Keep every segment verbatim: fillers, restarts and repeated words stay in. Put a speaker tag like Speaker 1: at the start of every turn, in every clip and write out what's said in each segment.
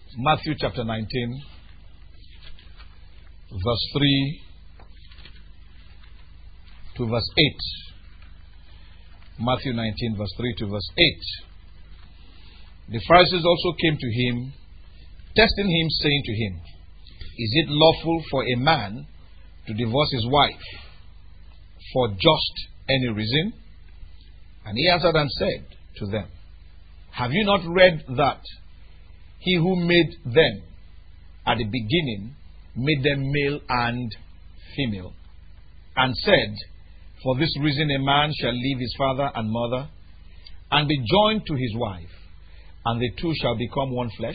Speaker 1: Matthew chapter nineteen, verse three to verse eight. Matthew nineteen, verse three to verse eight. The Pharisees also came to him, testing him, saying to him, Is it lawful for a man to divorce his wife for just any reason? And he answered and said to them, Have you not read that he who made them at the beginning made them male and female, and said, For this reason a man shall leave his father and mother, and be joined to his wife, and the two shall become one flesh?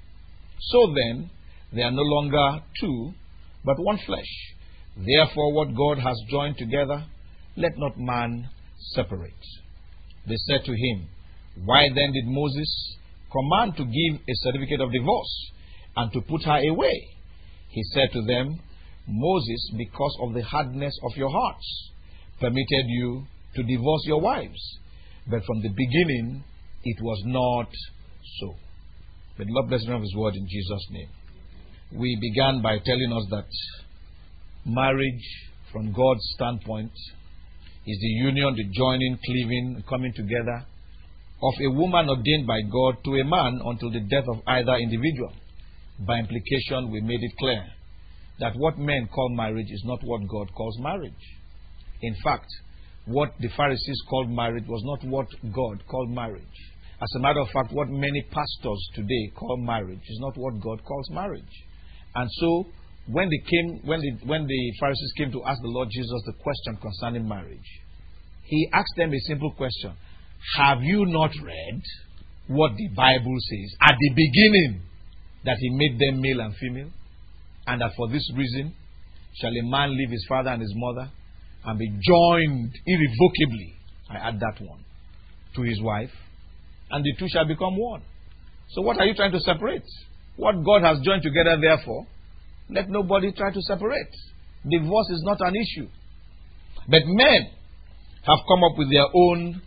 Speaker 1: So then, they are no longer two, but one flesh. Therefore, what God has joined together, let not man separate. They said to him, Why then did Moses command to give a certificate of divorce, and to put her away? He said to them, Moses, because of the hardness of your hearts, permitted you to divorce your wives, but from the beginning it was not so. May the Lord bless the reading of His word in Jesus' name. We began by telling us that marriage, from God's standpoint, is the union, the joining, cleaving, coming together of a woman ordained by God to a man until the death of either individual. By implication, we made it clear that what men call marriage is not what God calls marriage. In fact, what the Pharisees called marriage was not what God called marriage. As a matter of fact, what many pastors today call marriage is not what God calls marriage. And so, when they came, when the, when the Pharisees came to ask the Lord Jesus the question concerning marriage, He asked them a simple question. Have you not read what the Bible says at the beginning, that He made them male and female, and that for this reason shall a man leave his father and his mother and be joined irrevocably, I add that one, to his wife, and the two shall become one? So what are you trying to separate? What God has joined together, therefore, let nobody try to separate. Divorce is not an issue. But men have come up with their own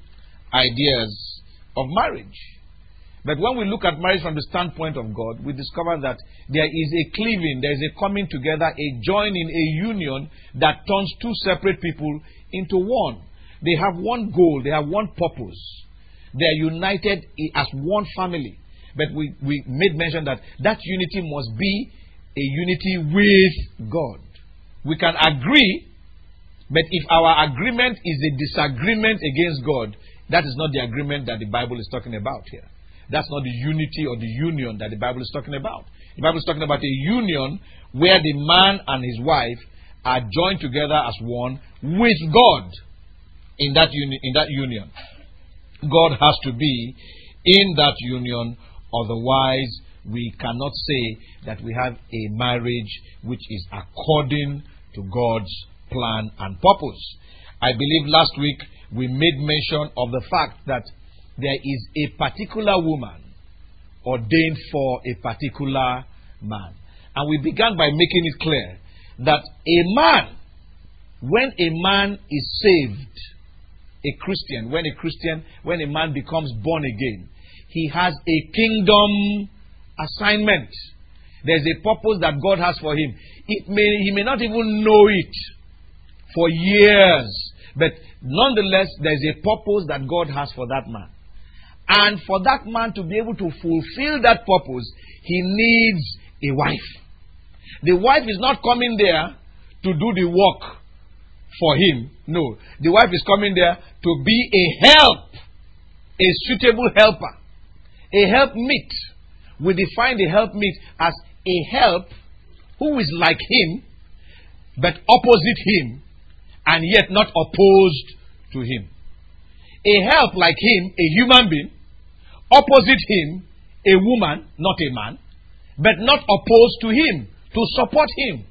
Speaker 1: ideas of marriage. But when we look at marriage from the standpoint of God, we discover that there is a cleaving, there is a coming together, a joining, a union that turns two separate people into one. They have one goal, they have one purpose. They are united as one family. But we, we made mention that that unity must be a unity with God. We can agree, but if our agreement is a disagreement against God, that is not the agreement that the Bible is talking about here. That's not the unity or the union that the Bible is talking about. The Bible is talking about a union where the man and his wife are joined together as one with God in that, uni- in that union. God has to be in that union, otherwise we cannot say that we have a marriage which is according to God's plan and purpose. I believe last week we made mention of the fact that there is a particular woman ordained for a particular man. And we began by making it clear that a man, when a man is saved, a Christian, when a Christian, when a man becomes born again, he has a kingdom assignment. There's a purpose that God has for him. It may, he may not even know it for years, but nonetheless, there's a purpose that God has for that man. And for that man to be able to fulfill that purpose, he needs a wife. The wife is not coming there to do the work for him. No. The wife is coming there to be a help, a suitable helper, a helpmeet. We define the helpmeet as a help who is like him, but opposite him, and yet not opposed to him. A help like him, a human being, opposite him, a woman, not a man, but not opposed to him, to support him,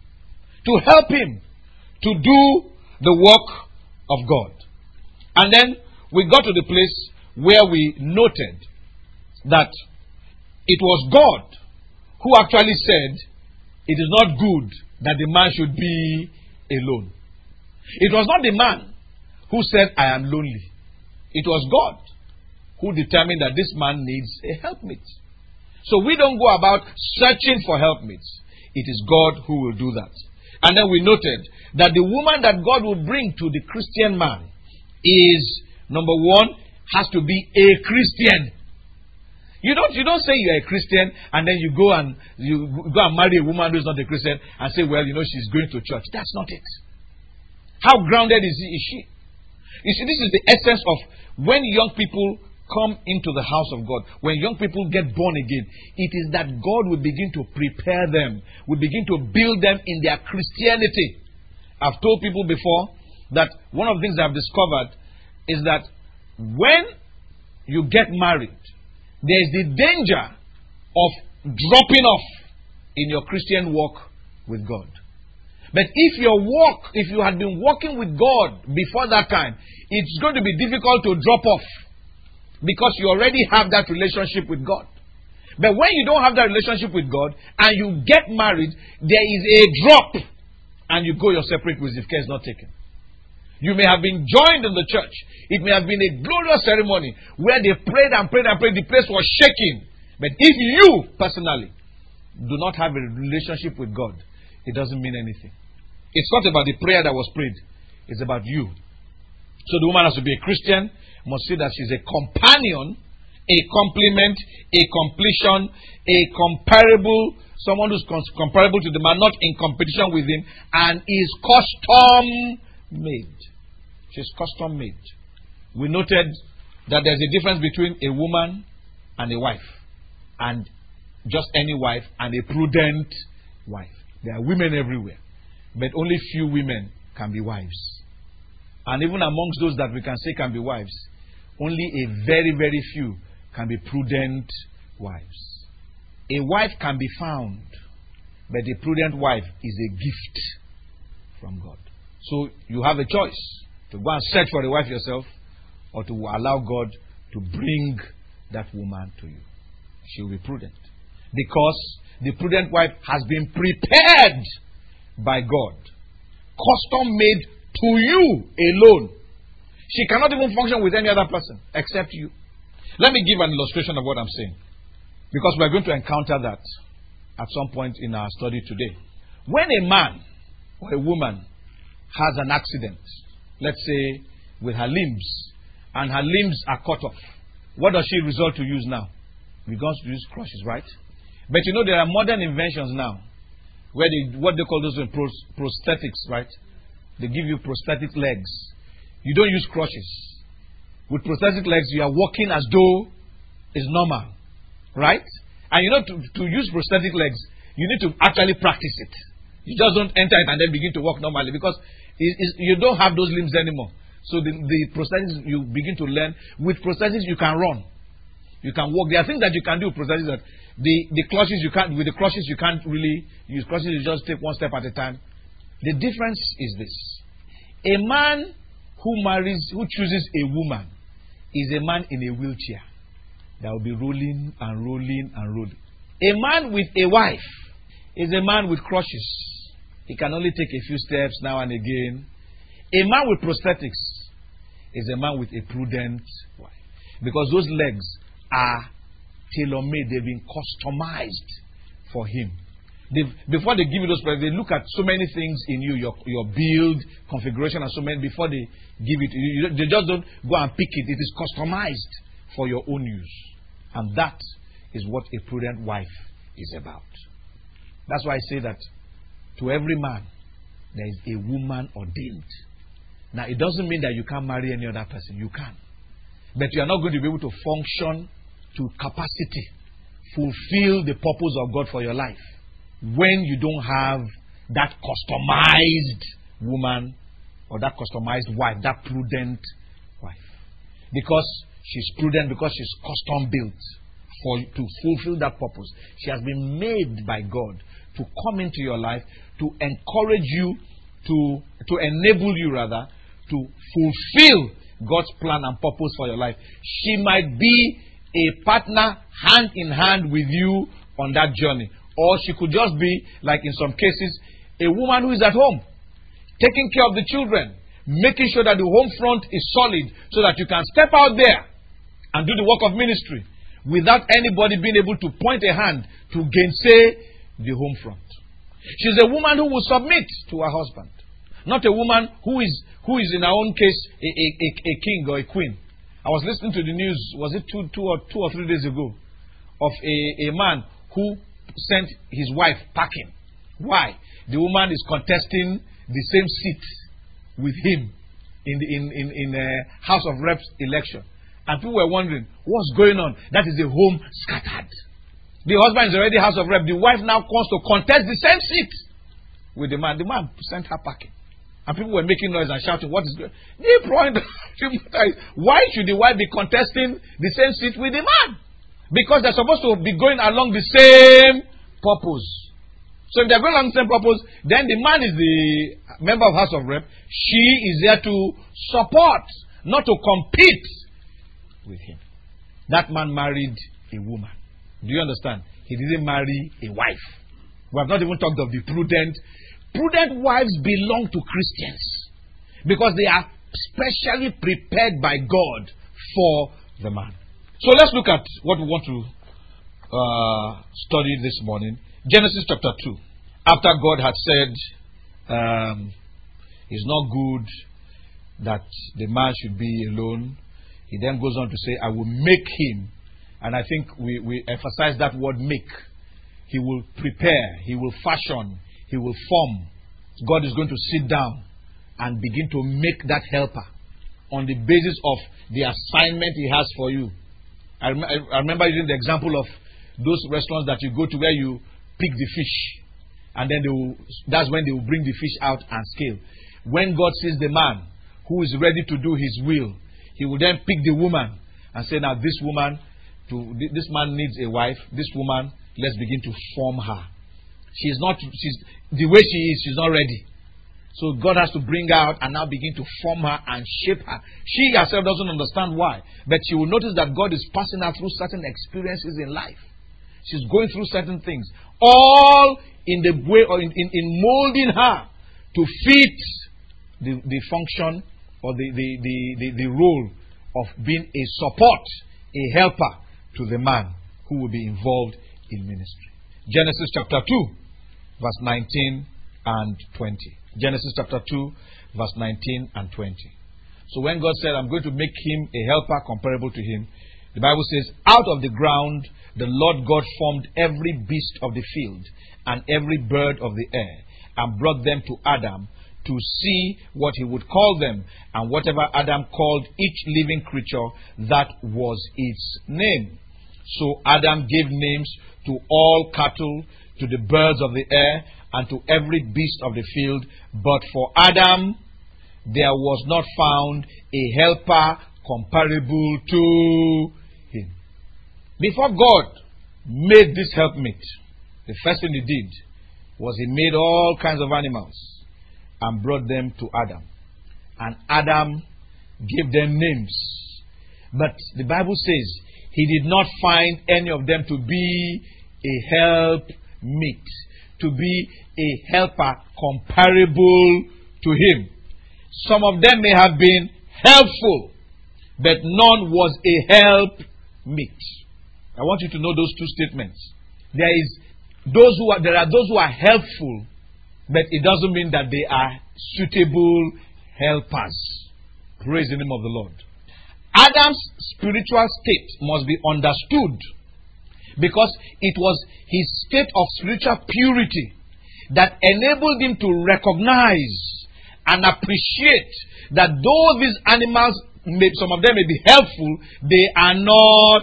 Speaker 1: to help him, to do the work of God. And then we got to the place where we noted that it was God who actually said it is not good that the man should be alone. It was not the man who said, I am lonely. It was God who determined that this man needs a helpmeet. So we don't go about searching for helpmates. It is God who will do that. And then we noted that the woman that God will bring to the Christian man is, number one, has to be a Christian. You don't, you don't say you're a Christian and then you go and you go and marry a woman who is not a Christian and say, well, you know, she's going to church. That's not it. How grounded is, he, is she? You see, this is the essence of when young people come into the house of God, when young people get born again, it is that God will begin to prepare them, will begin to build them in their Christianity. I've told people before that one of the things I've discovered is that when you get married, there is the danger of dropping off in your Christian walk with God. But if your walk, if you had been walking with God before that time, it's going to be difficult to drop off. Because you already have that relationship with God. But when you don't have that relationship with God and you get married, there is a drop and you go your separate ways if care is not taken. You may have been joined in the church. It may have been a glorious ceremony where they prayed and prayed and prayed. The place was shaking. But if you personally do not have a relationship with God, it doesn't mean anything. It's not about the prayer that was prayed. It's about you. So the woman has to be a Christian. Must see that she's a companion, a complement, a completion, a comparable, someone who's comparable to the man, not in competition with him, and is custom made. She's custom made. We noted that there's a difference between a woman and a wife, and just any wife and a prudent wife. There are women everywhere, but only few women can be wives. And even amongst those that we can say can be wives, only a very, very few can be prudent wives. A wife can be found, but a prudent wife is a gift from God. So you have a choice to go and search for a wife yourself or to allow God to bring that woman to you. She will be prudent. Because the prudent wife has been prepared by God. Custom made to you alone. She cannot even function with any other person except you. Let me give an illustration of what I'm saying. Because we're going to encounter that at some point in our study today. When a man or a woman has an accident, let's say with her limbs, and her limbs are cut off, what does she resort to use now? We're going to use crutches, right? But you know there are modern inventions now, where they, what they call those pros, prosthetics, right? They give you prosthetic legs. You don't use crutches. With prosthetic legs, you are walking as though it's normal. Right? And you know, to, to use prosthetic legs, you need to actually practice it. You just don't enter it and then begin to walk normally because it, it, you don't have those limbs anymore. So the, the prosthetics, you begin to learn. With prosthetics, you can run. You can walk. There are things that you can do with prosthetics that the, the clutches you can't, with the crutches you can't really use. Crutches you just take one step at a time. The difference is this. A man who marries, who chooses a woman, is a man in a wheelchair that will be rolling and rolling and rolling. A man with a wife is a man with crutches. He can only take a few steps now and again. A man with prosthetics is a man with a prudent wife. Because those legs are tailor-made. They've been customized for him. They've, before they give you those products, they look at so many things in you, your, your build, configuration, and so many, before they give it to you. They just don't go and pick it. It is customized for your own use. And that is what a prudent wife is about. That's why I say that to every man, there is a woman ordained. Now, it doesn't mean that you can't marry any other person. You can. But you are not going to be able to function to capacity, fulfill the purpose of God for your life, when you don't have that customized woman or that customized wife, that prudent wife. Because she's prudent, because she's custom built for to fulfill that purpose. She has been made by God to come into your life, to encourage you, to, to enable you rather, to fulfill God's plan and purpose for your life. She might be a partner hand in hand with you on that journey. Or she could just be, like in some cases, a woman who is at home, taking care of the children, making sure that the home front is solid so that you can step out there and do the work of ministry. without anybody being able to point a hand to gainsay the home front. She's a woman who will submit to her husband. Not a woman who is, who is in her own case, a, a, a, a king or a queen. I was listening to the news, was it two, two, or, two or three days ago, of a, a man who sent his wife packing. Why? The woman is contesting the same seat with him in the in, in, in a House of Reps election. And people were wondering, what's going on? That is the home scattered. The husband is already House of Reps. The wife now comes to contest the same seat with the man. The man sent her packing. And people were making noise and shouting, what is going on? The point is, why should the wife be contesting the same seat with the man? Because they're supposed to be going along the same purpose. So if they're going along the same purpose, then the man is the member of House of Rep. She is there to support, not to compete with him. That man married a woman. Do you understand? He didn't marry a wife. We have not even talked of the prudent. Prudent wives belong to Christians because they are specially prepared by God for the man. So let's look at what we want to uh, study this morning. Genesis chapter two. After God had said, um, it's not good that the man should be alone, he then goes on to say, I will make him. And I think we, we emphasize that word make. He will prepare, he will fashion, he will form. God is going to sit down and begin to make that helper on the basis of the assignment he has for you. I, rem- I remember using the example of those restaurants that you go to where you pick the fish. And then they will, that's when they will bring the fish out and scale. When God sees the man who is ready to do his will, he will then pick the woman and say, now this woman, to this man needs a wife. This woman, let's begin to form her. She's not, she's, the way she is, she's not ready. So God has to bring her out and now begin to form her and shape her. She herself doesn't understand why. But she will notice that God is passing her through certain experiences in life. She's going through certain things. All in the way, or in, in, in molding her to fit the, the function or the, the, the, the, the role of being a support, a helper to the man who will be involved in ministry. Genesis chapter two, verse nineteen and twenty. Genesis chapter two, verse nineteen and twenty. So when God said, I'm going to make him a helper comparable to him, the Bible says, out of the ground the Lord God formed every beast of the field and every bird of the air and brought them to Adam to see what he would call them. And whatever Adam called each living creature, that was its name. So Adam gave names to all cattle, to the birds of the air, and to every beast of the field. But for Adam, there was not found a helper comparable to him. Before God made this helpmate, the first thing he did was he made all kinds of animals and brought them to Adam. And Adam gave them names. But the Bible says he did not find any of them to be a helpmeet, to be a helper comparable to him. Some of them may have been helpful, but none was a helpmeet. I want you to know those two statements. There is those who are there are those who are helpful, but it doesn't mean that they are suitable helpers. Praise the name of the Lord. Adam's spiritual state must be understood because it was his state of spiritual purity that enabled him to recognize and appreciate that though these animals, may, some of them may be helpful, they are not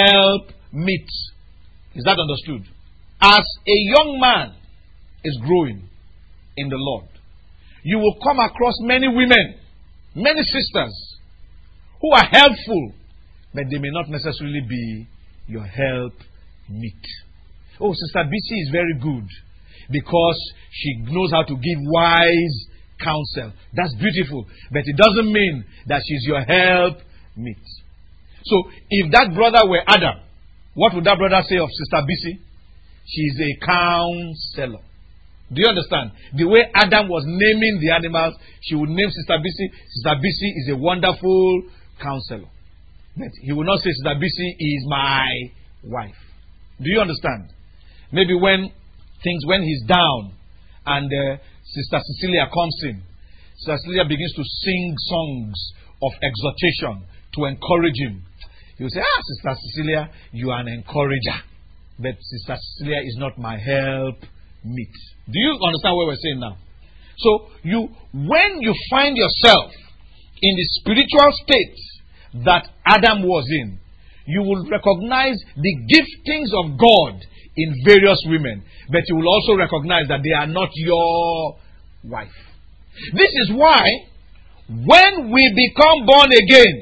Speaker 1: helpmeet. Is that understood? As a young man is growing in the Lord, you will come across many women, many sisters who are helpful, but they may not necessarily be your helpmeet. Oh, Sister B C is very good because she knows how to give wise counsel. That's beautiful, but it doesn't mean that she's your helpmeet. So, if that brother were Adam, what would that brother say of Sister B C? She's a counselor. Do you understand? The way Adam was naming the animals, she would name Sister B C. Sister B C is a wonderful counselor. But he will not say, Sister Bisi is my wife. Do you understand? Maybe when things, when he's down and uh, Sister Cecilia comes in, Sister Cecilia begins to sing songs of exhortation to encourage him. He will say, ah, Sister Cecilia, you are an encourager. But Sister Cecilia is not my help meet. Do you understand what we're saying now? So, you, when you find yourself in the spiritual state that Adam was in, you will recognize the giftings of God in various women, but you will also recognize that they are not your wife. This is why, when we become born again,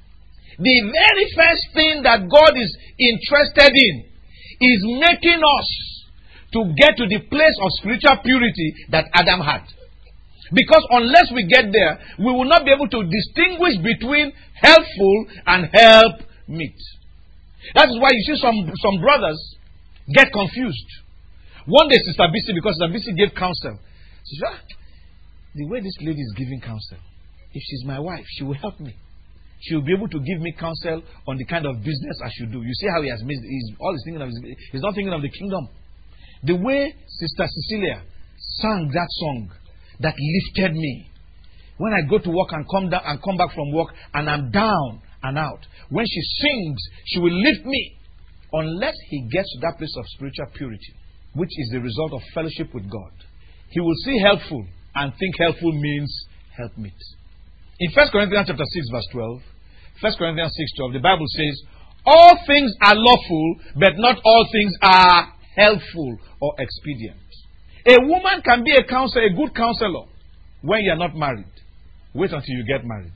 Speaker 1: the very first thing that God is interested in is making us to get to the place of spiritual purity that Adam had. Because unless we get there, we will not be able to distinguish between helpful and help meet. That is why you see some, some brothers get confused. One day, Sister Bisi, because Sister Bisi gave counsel, she said, ah, the way this lady is giving counsel, if she's my wife, she will help me. She will be able to give me counsel on the kind of business I should do. You see how he has missed. He's, all he's thinking of is, he's not thinking of the kingdom. The way Sister Cecilia sang that song that lifted me. When I go to work and come down and come back from work and I'm down and out, when she sings, she will lift me. Unless he gets to that place of spiritual purity, which is the result of fellowship with God, he will see helpful and think helpful means helpmeet. In First Corinthians chapter six, verse twelve, First Corinthians six, twelve, the Bible says, all things are lawful, but not all things are helpful or expedient. A woman can be a counselor, a good counselor, when you are not married. Wait until you get married.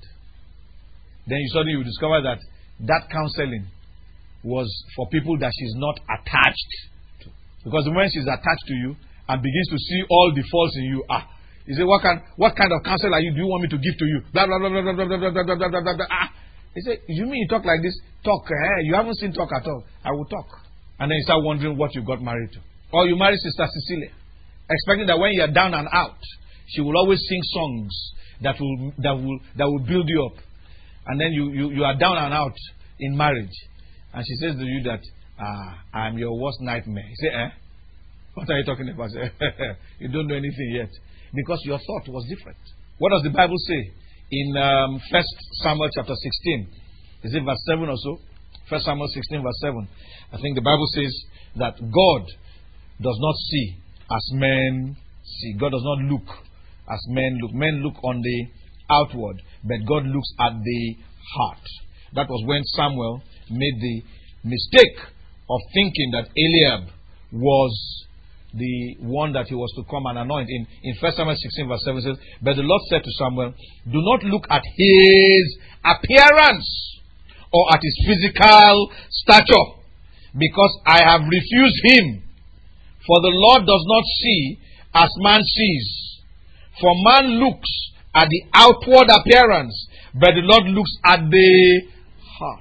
Speaker 1: Then you suddenly you discover that that counseling was for people that she's not attached to. Because when she's attached to you and begins to see all the faults in you, ah, you say, what kind, what kind of counsel are you? Do you want me to give to you? Blah, blah, blah, blah, blah, blah, blah, blah, blah, blah, blah, blah. Ah. He said, you mean you talk like this? Talk. Eh? You haven't seen talk at all. I will talk. And then you start wondering what you got married to. Or you marry Sister Cecilia, expecting that when you're down and out, she will always sing songs that will that will that will build you up. And then you, you, you are down and out in marriage. And she says to you that, ah, I'm your worst nightmare. You say, eh? What are you talking about? You don't know anything yet. Because your thought was different. What does the Bible say? In um, First Samuel chapter sixteen. Is it verse seven or so? First Samuel sixteen verse seven. I think the Bible says that God does not see as men see. God does not look as men look. Men look on the outward, but God looks at the heart. That was when Samuel made the mistake of thinking that Eliab was the one that he was to come and anoint. In, in First Samuel sixteen verse seven says, but the Lord said to Samuel, do not look at his appearance or at his physical stature, because I have refused him. For the Lord does not see as man sees. For man looks at the outward appearance, but the Lord looks at the heart.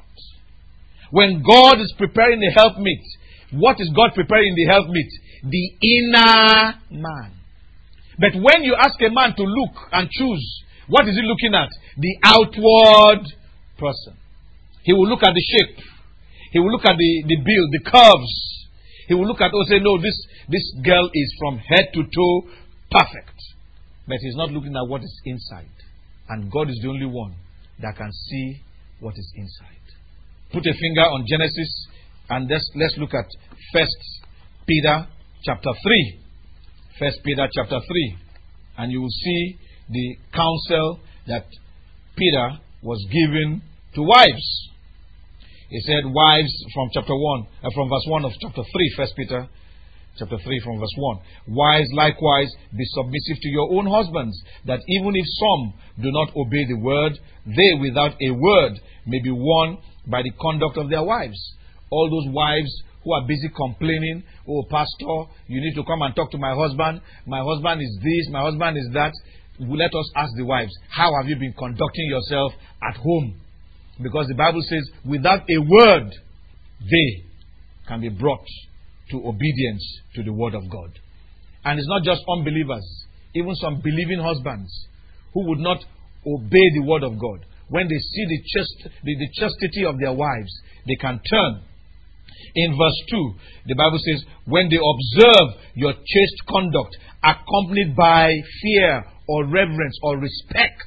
Speaker 1: When God is preparing the helpmeet, what is God preparing the helpmeet? The inner man. But when you ask a man to look and choose, what is he looking at? The outward person. He will look at the shape. He will look at the, the build, the curves. He will look at, oh, say, no, this, this girl is from head to toe perfect. But he's not looking at what is inside. And God is the only one that can see what is inside. Put a finger on Genesis and let's, let's look at First Peter chapter three. First Peter chapter three. And you will see the counsel that Peter was giving to wives. He said, wives, from chapter one, uh, from verse one of chapter three, First Peter chapter three, from verse one. Wives, likewise, be submissive to your own husbands, that even if some do not obey the word, they without a word may be won by the conduct of their wives. All those wives who are busy complaining, oh, pastor, you need to come and talk to my husband. My husband is this, my husband is that. Let us ask the wives, how have you been conducting yourself at home? Because the Bible says, without a word, they can be brought to obedience to the word of God. And it's not just unbelievers, even some believing husbands who would not obey the word of God, when they see the, chast- the, the chastity of their wives, they can turn. In verse two, the Bible says, when they observe your chaste conduct, accompanied by fear or reverence or respect,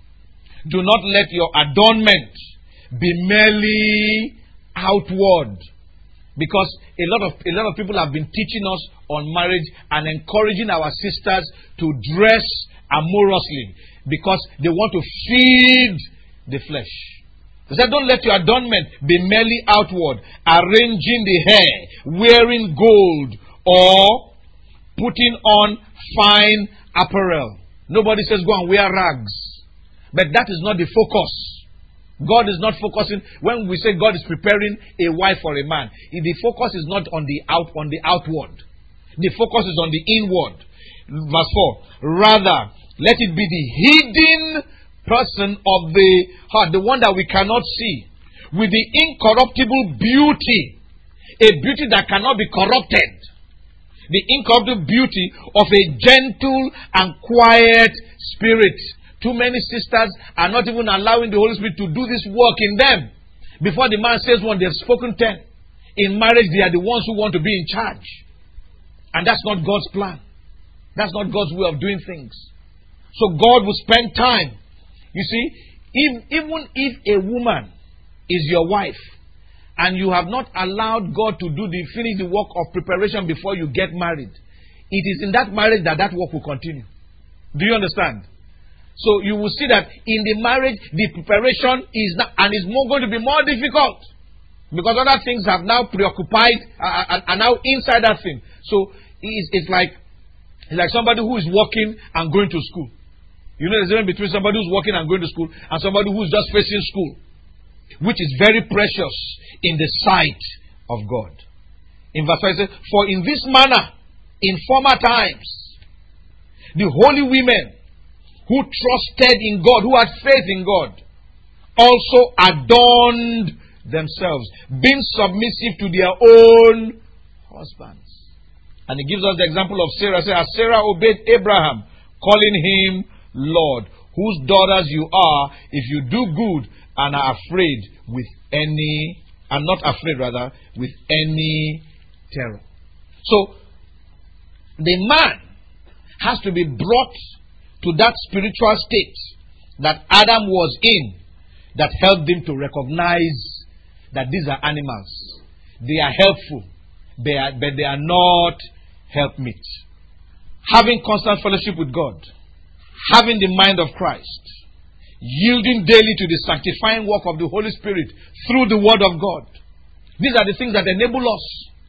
Speaker 1: do not let your adornment be merely outward. Because a lot of a lot of people have been teaching us on marriage and encouraging our sisters to dress amorously because they want to feed the flesh. They said, don't let your adornment be merely outward, arranging the hair, wearing gold, or putting on fine apparel. Nobody says go and wear rags. But that is not the focus. God is not focusing. When we say God is preparing a wife for a man, the focus is not on the out on the outward. The focus is on the inward. Verse four. Rather, let it be the hidden person of the heart, the one that we cannot see, with the incorruptible beauty, a beauty that cannot be corrupted, the incorruptible beauty of a gentle and quiet spirit. Too many sisters are not even allowing the Holy Spirit to do this work in them. Before the man says one, they've spoken ten. In marriage, they are the ones who want to be in charge. And that's not God's plan. That's not God's way of doing things. So God will spend time. You see, if, even if a woman is your wife and you have not allowed God to do the finish the work of preparation before you get married, it is in that marriage that that work will continue. Do you understand? So you will see that in the marriage, the preparation is not, and is more going to be more difficult because other things have now preoccupied uh, are now inside that thing. So it's, it's like it's like somebody who is working and going to school. You know the difference between somebody who's working and going to school and somebody who's just facing school, which is very precious in the sight of God. In verse five it says, for in this manner, in former times, the holy women who trusted in God, who had faith in God, also adorned themselves, being submissive to their own husbands. And he gives us the example of Sarah. Say, as Sarah obeyed Abraham, calling him Lord, whose daughters you are, if you do good and are afraid with any, and not afraid rather, with any terror. So, the man has to be brought to that spiritual state that Adam was in, that helped him to recognize that these are animals. They are helpful, they are, but they are not helpmeet. Having constant fellowship with God, having the mind of Christ, yielding daily to the sanctifying work of the Holy Spirit through the Word of God. These are the things that enable us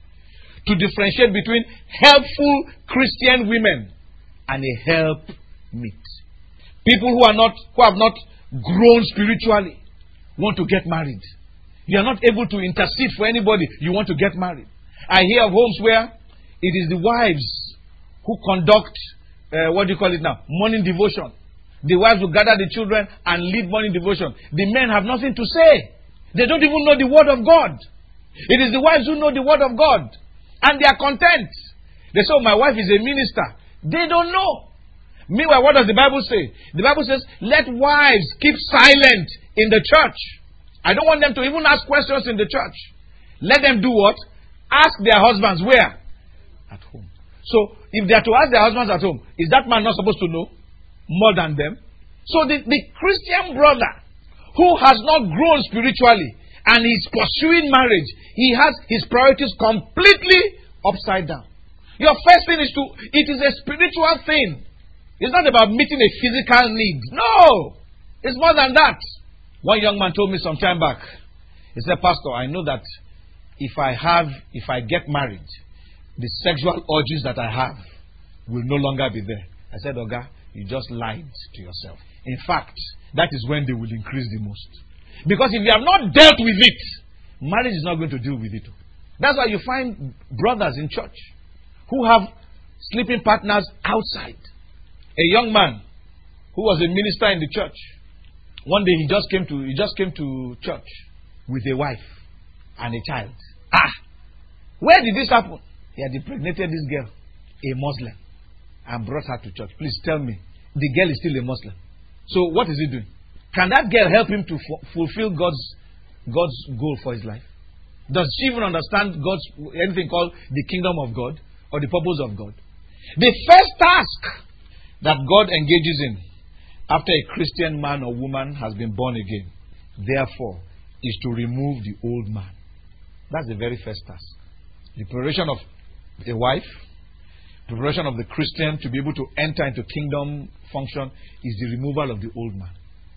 Speaker 1: to differentiate between helpful Christian women and a helpmeet. People who are not, who have not grown spiritually want to get married. You are not able to intercede for anybody. You want to get married. I hear of homes where it is the wives who conduct, uh, what do you call it now? Morning devotion. The wives will gather the children and lead morning devotion. The men have nothing to say. They don't even know the word of God. It is the wives who know the word of God. And they are content. They say, oh, my wife is a minister. They don't know. Meanwhile, what does the Bible say? The Bible says, let wives keep silent in the church. I don't want them to even ask questions in the church. Let them do what? Ask their husbands where? At home. So, if they are to ask their husbands at home, is that man not supposed to know more than them? So, the, the Christian brother who has not grown spiritually and is pursuing marriage, he has his priorities completely upside down. Your first thing is to, it is a spiritual thing. It's not about meeting a physical need. No! It's more than that. One young man told me some time back, he said, Pastor, I know that if I have, if I get married, the sexual urges that I have will no longer be there. I said, Oga, you just lied to yourself. In fact, that is when they will increase the most. Because if you have not dealt with it, marriage is not going to deal with it. That's why you find brothers in church who have sleeping partners outside. A young man who was a minister in the church, one day he just came to he just came to church with a wife and a child. Ah, where did this happen? He had impregnated this girl, a Muslim, and brought her to church. Please tell me, the girl is still a Muslim. So what is he doing? Can that girl help him to f- fulfill God's God's goal for his life? Does she even understand God's anything called the kingdom of God or the purpose of God? The first task that God engages in after a Christian man or woman has been born again, therefore, is to remove the old man. That's the very first task. The preparation of a wife, preparation of the Christian to be able to enter into kingdom function is the removal of the old man.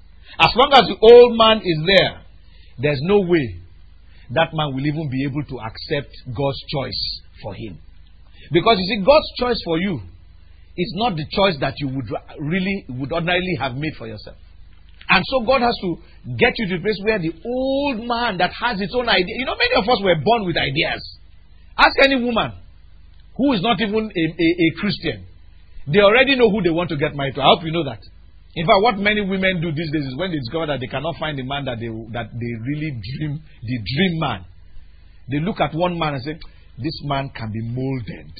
Speaker 1: As long as the old man is there, there's no way that man will even be able to accept God's choice for him. Because you see, God's choice for you is not the choice that you would really, would ordinarily have made for yourself. And so God has to get you to the place where the old man that has its own idea. You know, many of us were born with ideas. Ask any woman who is not even a, a, a Christian. They already know who they want to get married to. I hope you know that. In fact, what many women do these days is when they discover that they cannot find the man that they that they really dream, the dream man. They look at one man and say, this man can be molded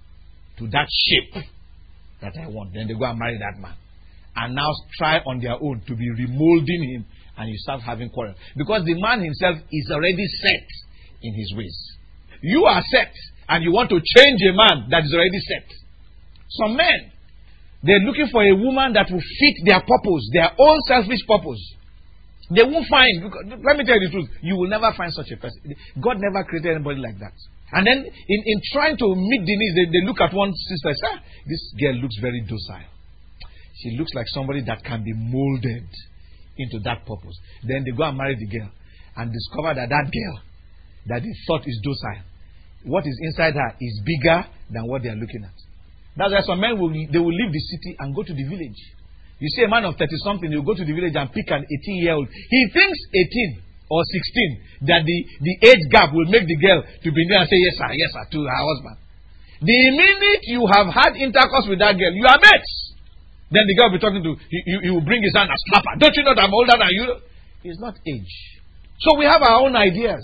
Speaker 1: to that shape that I want. Then they go and marry that man. And now try on their own to be remolding him, and you start having quarrel. Because the man himself is already set in his ways. You are set, and you want to change a man that is already set. Some men, they're looking for a woman that will fit their purpose, their own selfish purpose. They won't find, because, let me tell you the truth, you will never find such a person. God never created anybody like that. And then, in, in trying to meet the needs, they, they look at one sister and say, ah, this girl looks very docile. She looks like somebody that can be molded into that purpose. Then they go and marry the girl and discover that that girl that they thought is docile, what is inside her is bigger than what they are looking at. That's why some men will they will leave the city and go to the village. You see a man of thirty something, he'll go to the village and pick an eighteen year old. He thinks eighteen or sixteen that the, the age gap will make the girl to be there and say yes sir, yes sir to her husband. The minute you have had intercourse with that girl, you are mates. Then the girl will be talking to he, he, he will bring his hand and slap her. Don't you know that I'm older than you? It's not age. So we have our own ideas,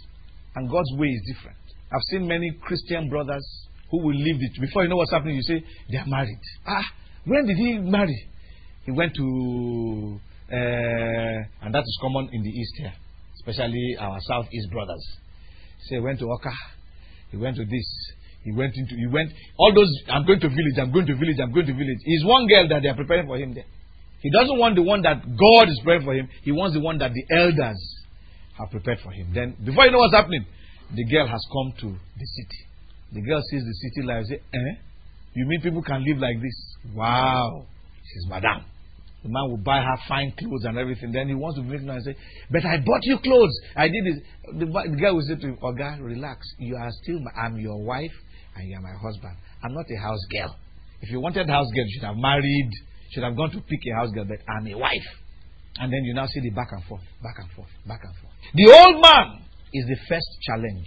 Speaker 1: and God's way is different. I've seen many Christian brothers who will leave it. Before you know what's happening, you say, they are married. Ah, when did he marry? He went to, uh, and that is common in the East here, especially our Southeast brothers. Say, he went to Oka. He went to this. He went into, he went, all those, I'm going to village, I'm going to village, I'm going to village. He's one girl that they are preparing for him there. He doesn't want the one that God is preparing for him. He wants the one that the elders have prepared for him. Then, before you know what's happening, the girl has come to the city. The girl sees the city life and says, eh? You mean people can live like this? Wow. She says, madam. The man will buy her fine clothes and everything. Then he wants to make her and say, but I bought you clothes. I did this. The, the girl will say to him, Oga, relax. You are still, my, I'm your wife and you are my husband. I'm not a house girl. If you wanted a house girl, you should have married, should have gone to pick a house girl, but I'm a wife. And then you now see the back and forth, back and forth, back and forth. The old man is the first challenge.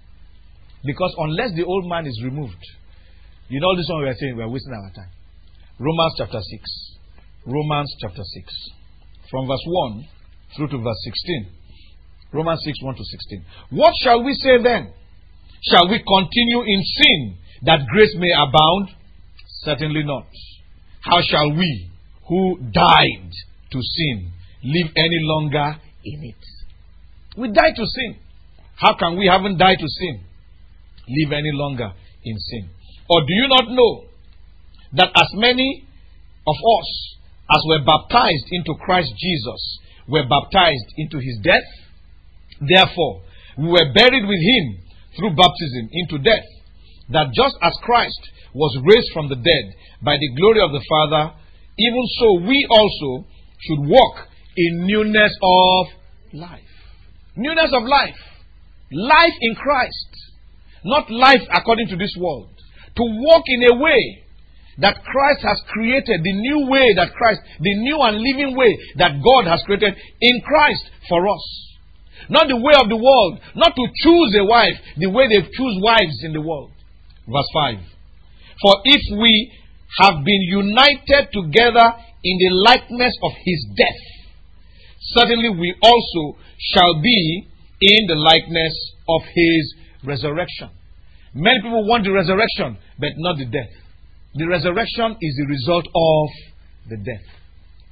Speaker 1: Because unless the old man is removed, you know this one we are saying, we are wasting our time. Romans chapter six. Romans chapter six. From verse one through to verse sixteen. Romans six, one to sixteen. What shall we say then? Shall we continue in sin that grace may abound? Certainly not. How shall we, who died to sin, live any longer in it? We died to sin. How can we, haven't died to sin, live any longer in sin? Or do you not know that as many of us as were baptized into Christ Jesus were baptized into his death? Therefore, we were buried with him through baptism into death, that just as Christ was raised from the dead by the glory of the Father, even so we also should walk in newness of life. Newness of life. Life in Christ. Not life according to this world. To walk in a way that Christ has created, the new way that Christ, the new and living way that God has created in Christ for us. Not the way of the world, not to choose a wife the way they choose wives in the world. Verse five. For if we have been united together in the likeness of his death, certainly we also shall be in the likeness of his resurrection. Many people want the resurrection, but not the death. The resurrection is the result of the death.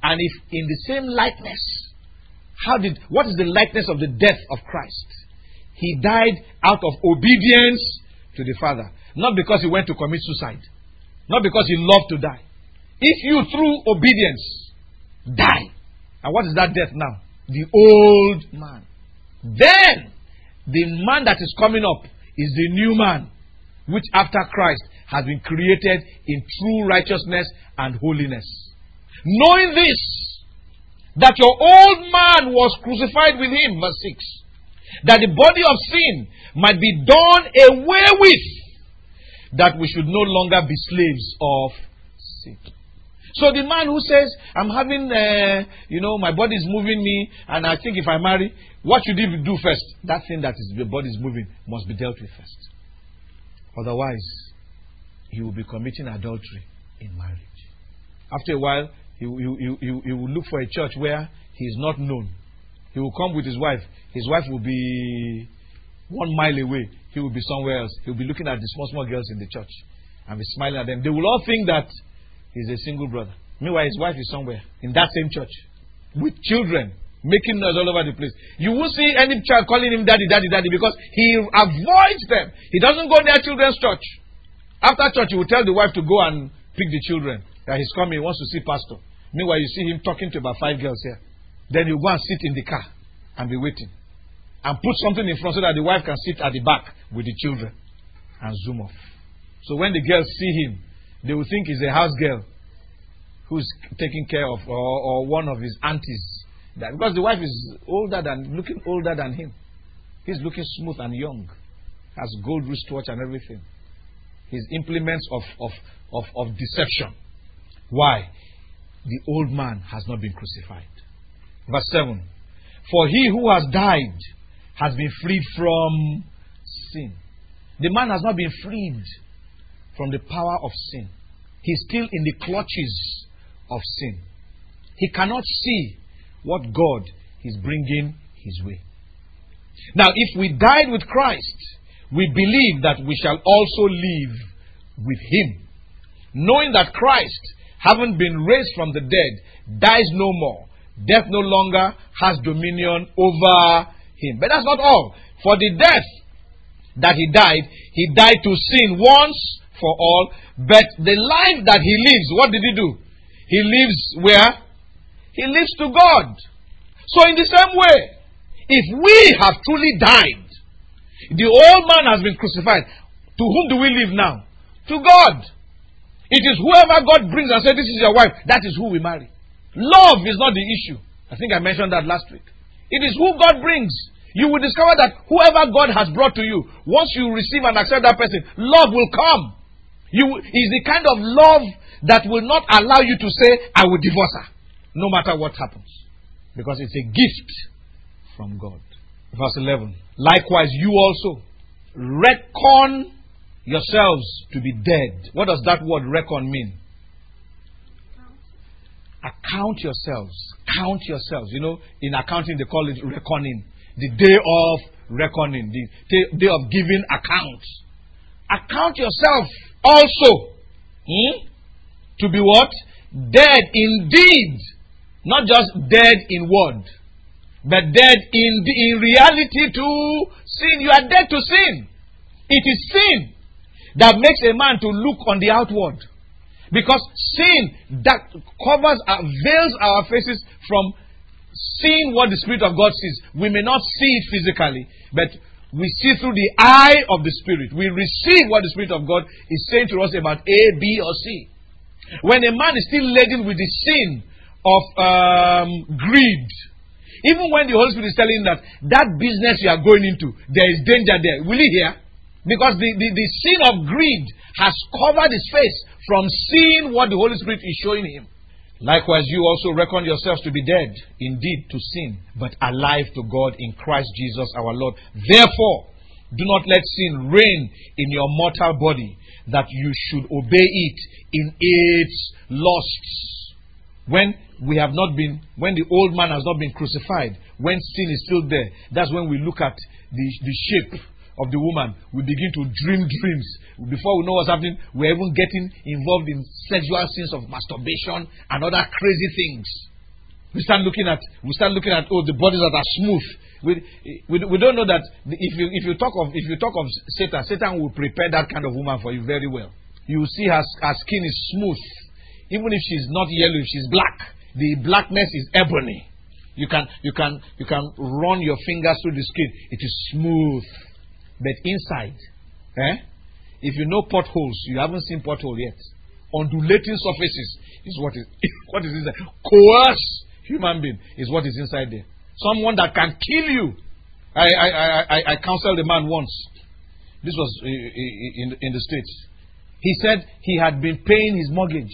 Speaker 1: And if in the same likeness, how did, what is the likeness of the death of Christ? He died out of obedience to the Father. Not because he went to commit suicide. Not because he loved to die. If you, through obedience, die. And what is that death now? The old man. Then, the man that is coming up is the new man, which after Christ has been created in true righteousness and holiness. Knowing this, that your old man was crucified with him, verse six, that the body of sin might be done away with, that we should no longer be slaves of sin. So the man who says, I'm having, uh, you know, my body is moving me, and I think if I marry, what should he do first? That thing that is the body is moving must be dealt with first. Otherwise, he will be committing adultery in marriage. After a while, he, he, he, he will look for a church where he is not known. He will come with his wife. His wife will be one mile away. He will be somewhere else. He will be looking at the small, small girls in the church and be smiling at them. They will all think that he's a single brother. Meanwhile, his wife is somewhere in that same church with children making noise all over the place. You won't see any child calling him daddy, daddy, daddy because he avoids them. He doesn't go near children's church. After church, he will tell the wife to go and pick the children. That he's coming, he wants to see pastor. Meanwhile, you see him talking to about five girls here. Then he'll go and sit in the car and be waiting. And put something in front so that the wife can sit at the back with the children and zoom off. So when the girls see him, they will think he's a house girl who's taking care of, or, or one of his aunties. That, because the wife is older than, looking older than him. He's looking smooth and young. Has gold wristwatch and everything. His implements of, of, of, of deception. Why? The old man has not been crucified. Verse seven. For he who has died has been freed from sin. The man has not been freed from the power of sin. He's still in the clutches of sin. He cannot see what God is bringing his way. Now, if we died with Christ, we believe that we shall also live with him. Knowing that Christ, having been raised from the dead, dies no more. Death no longer has dominion over him. But that's not all. For the death that he died, he died to sin once for all. But the life that he lives, what did he do? He lives where? He lives to God. So in the same way, if we have truly died, the old man has been crucified. To whom do we live now? To God. It is whoever God brings and says, this is your wife, that is who we marry. Love is not the issue. I think I mentioned that last week. It is who God brings. You will discover that whoever God has brought to you, once you receive and accept that person, love will come. You is the kind of love that will not allow you to say, I will divorce her, no matter what happens. Because it's a gift from God. Verse eleven. Likewise, you also reckon yourselves to be dead. What does that word reckon mean? Account yourselves. Count yourselves. You know, in accounting they call it reckoning. The day of reckoning. The day of giving account. Account yourself also. Hmm? To be what? Dead indeed. Not just dead in word. But dead in, in reality to sin. You are dead to sin. It is sin that makes a man to look on the outward. Because sin that covers, uh, veils our faces from seeing what the Spirit of God sees. We may not see it physically, but we see through the eye of the Spirit. We receive what the Spirit of God is saying to us about A, B, or C. When a man is still laden with the sin of um, greed, even when the Holy Spirit is telling him that that business you are going into, there is danger there, will he hear? Because the, the, the sin of greed has covered his face from seeing what the Holy Spirit is showing him. Likewise, you also reckon yourselves to be dead, indeed, to sin, but alive to God in Christ Jesus our Lord. Therefore, do not let sin reign in your mortal body, that you should obey it in its lusts. When we have not been, when the old man has not been crucified, when sin is still there, that's when we look at the, the shape of the woman. We begin to dream dreams. Before we know what's happening, we're even getting involved in sexual sins of masturbation and other crazy things. We start looking at, we start looking at, oh, the bodies that are smooth. We, we, we don't know that if you, if you talk of, if you talk of Satan, Satan will prepare that kind of woman for you very well. You will see her, her skin is smooth. Even if she's not yellow, if she's black, the blackness is ebony. You can, you can, you can run your fingers through the skin. It is smooth. But inside, eh? If you know potholes, you haven't seen pothole yet. Undulating surfaces is what is, what is inside. Coerce human being is what is inside there. Someone that can kill you. I, I, I, I counseled a man once. This was in, in the States. He said he had been paying his mortgage.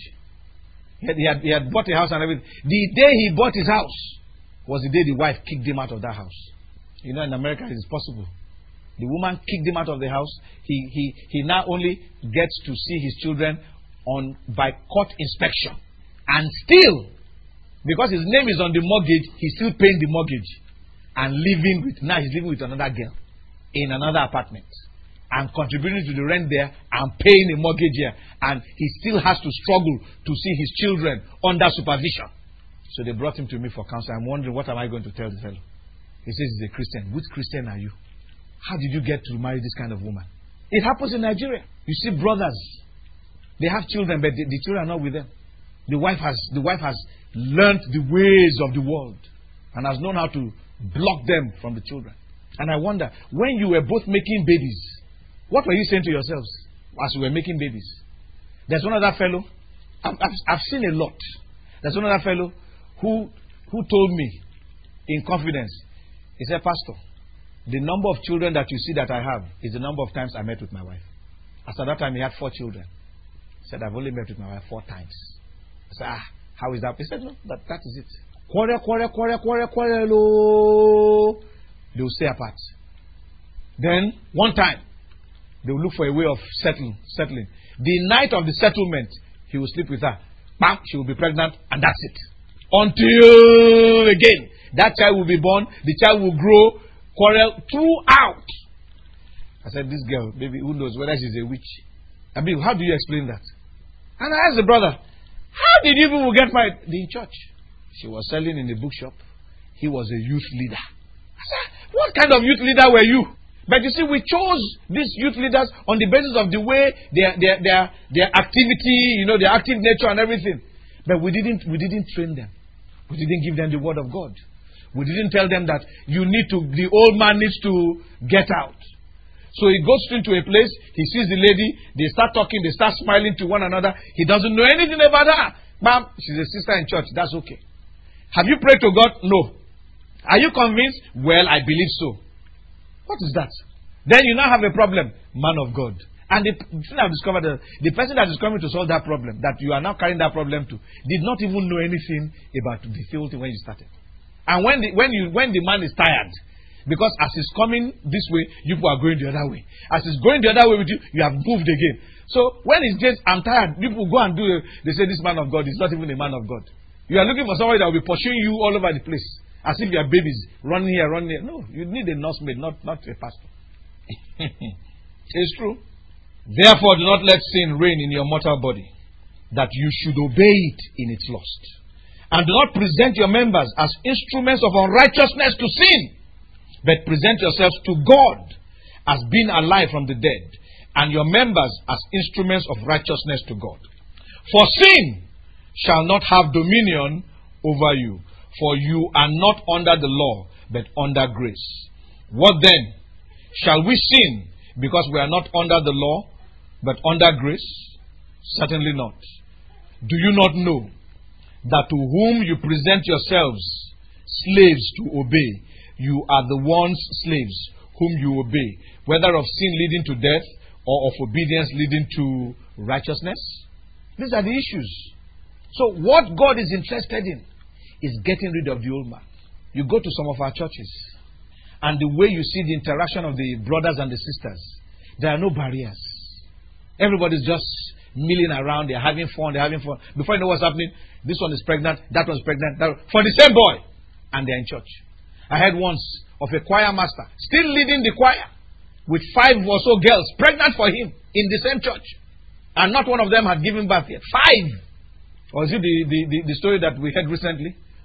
Speaker 1: He had, he had, he had bought a house and everything. The day he bought his house was the day the wife kicked him out of that house. You know, in America it is possible. The woman kicked him out of the house. He, he, he now only gets to see his children on by court inspection. And still, because his name is on the mortgage, he's still paying the mortgage. And living with, now he's living with another girl in another apartment. And contributing to the rent there and paying a mortgage here. And he still has to struggle to see his children under supervision. So they brought him to me for counsel. I'm wondering, what am I going to tell the fellow? He says he's a Christian. Which Christian are you? How did you get to marry this kind of woman? It happens in Nigeria. You see brothers, they have children, but the, the children are not with them. The wife has the wife has learned the ways of the world and has known how to block them from the children. And I wonder, when you were both making babies, what were you saying to yourselves as you were making babies? There's one other fellow, I've, I've, I've seen a lot. There's one other fellow who who told me in confidence, he said, Pastor, the number of children that you see that I have is the number of times I met with my wife. After that time, he had four children. He said, I've only met with my wife four times. I said, ah, how is that? He said, no, that, that is it. Quarrel, quarrel, quarrel, quarrel, quarrel. Oh. They will stay apart. Then, one time, they will look for a way of settling. settling. The night of the settlement, he will sleep with her. Bam, she will be pregnant, and that's it. Until, again, that child will be born, the child will grow, quarrel throughout. I said, this girl, maybe who knows whether she's a witch. I mean, how do you explain that? And I asked the brother, how did you people get married? In church. She was selling in a bookshop. He was a youth leader. I said, what kind of youth leader were you? But you see, we chose these youth leaders on the basis of the way their their their their activity, you know, their active nature and everything. But we didn't we didn't train them. We didn't give them the word of God. We didn't tell them that you need to, the old man needs to get out. So he goes into a place, he sees the lady, they start talking, they start smiling to one another. He doesn't know anything about her. Ma'am, she's a sister in church, that's okay. Have you prayed to God? No. Are you convinced? Well, I believe so. What is that? Then you now have a problem, man of God. And the thing I've discovered, that the person that is coming to solve that problem, that you are now carrying that problem to, did not even know anything about the field when you started. And when the, when you when the man is tired, because as he's coming this way, you people are going the other way. As he's going the other way with you, you have moved again. So when he says, I'm tired, people go and do it. They say, this man of God is not even a man of God. You are looking for somebody that will be pursuing you all over the place. As if you are babies running here, running here. No, you need a nursemaid, not, not a pastor. It's true. Therefore, do not let sin reign in your mortal body, that you should obey it in its lust. And do not present your members as instruments of unrighteousness to sin, but present yourselves to God as being alive from the dead, and your members as instruments of righteousness to God. For sin shall not have dominion over you, for you are not under the law, but under grace. What then? Shall we sin because we are not under the law, but under grace? Certainly not. Do you not know that to whom you present yourselves slaves to obey, you are the ones slaves whom you obey, whether of sin leading to death or of obedience leading to righteousness? These are the issues. So what God is interested in is getting rid of the old man. You go to some of our churches, and the way you see the interaction of the brothers and the sisters, there are no barriers. Everybody's just milling around, they're having fun, they're having fun. Before you know what's happening, this one is pregnant, that one's pregnant, that one, for the same boy. And they're in church. I heard once of a choir master still leading the choir with five or so girls pregnant for him in the same church. And not one of them had given birth yet. Five! Or is it the, the, the, the story that we heard recently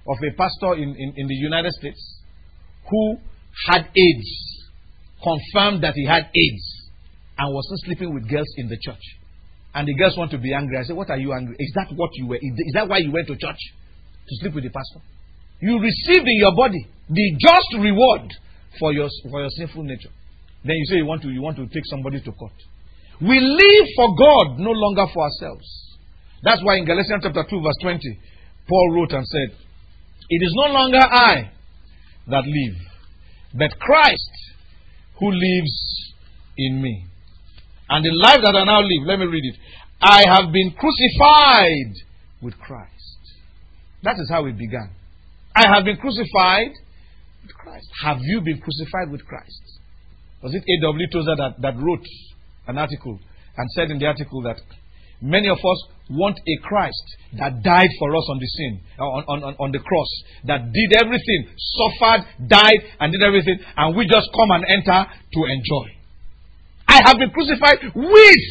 Speaker 1: of a pastor in, in, in the United States who had AIDS, confirmed that he had AIDS, and was still sleeping with girls in the church. And the girls want to be angry. I said, what are you angry? Is that what you were? Is that why you went to church? To sleep with the pastor? You received in your body the just reward for your for your sinful nature. Then you say you want to you want to take somebody to court. We live for God, no longer for ourselves. That's why in Galatians chapter two, verse twenty, Paul wrote and said, it is no longer I that live, but Christ who lives in me. And the life that I now live, let me read it. I have been crucified with Christ. That is how it began. I have been crucified with Christ. Have you been crucified with Christ? Was it A W Tozer that, that wrote an article and said in the article that many of us want a Christ that died for us on the sin, on, on, on the cross, that did everything, suffered, died, and did everything, and we just come and enter to enjoy. I have been crucified with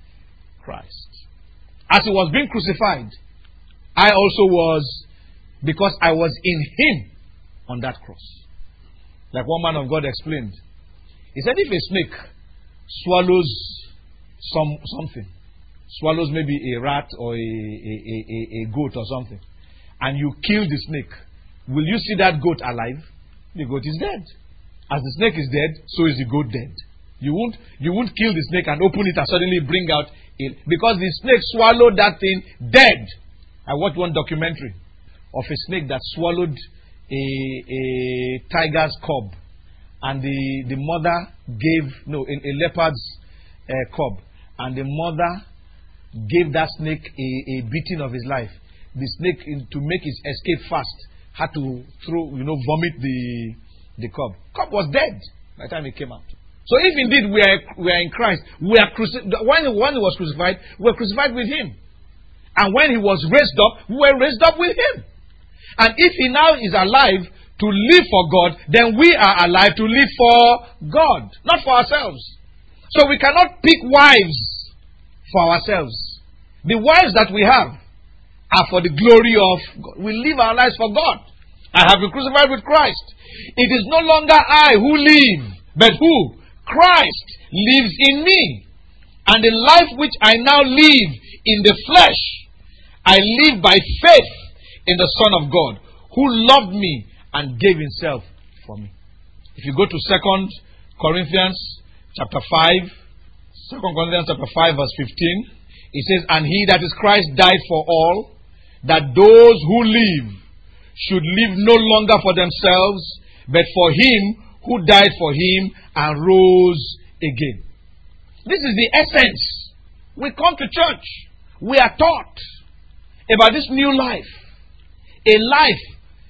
Speaker 1: Christ. As he was being crucified, I also was, because I was in him on that cross. Like one man of God explained. He said if a snake swallows some something, swallows maybe a rat or a, a, a, a goat or something, and you kill the snake, will you see that goat alive? The goat is dead. As the snake is dead, so is the goat dead. You won't, you won't kill the snake and open it and suddenly bring out it. Because the snake swallowed that thing dead. I watched one documentary of a snake that swallowed a, a tiger's cub. And the, the mother gave, no, a, a leopard's uh, cub. And the mother gave that snake a, a beating of his life. The snake, in, to make his escape fast, had to throw, you know, vomit the, the cub. Cub was dead by the time he came out. So if indeed we are, we are in Christ, we are cruci- when, when he was crucified, we were crucified with him. And when he was raised up, we were raised up with him. And if he now is alive to live for God, then we are alive to live for God, not for ourselves. So we cannot pick wives for ourselves. The wives that we have are for the glory of God. We live our lives for God. I have been crucified with Christ. It is no longer I who live, but who? Christ lives in me. And the life which I now live in the flesh, I live by faith in the Son of God, who loved me and gave himself for me. If you go to Second Corinthians chapter five, Second Corinthians chapter five verse fifteen, it says, and he that is Christ died for all, that those who live should live no longer for themselves, but for him who died for him and rose again. This is the essence. We come to church. We are taught about this new life. A life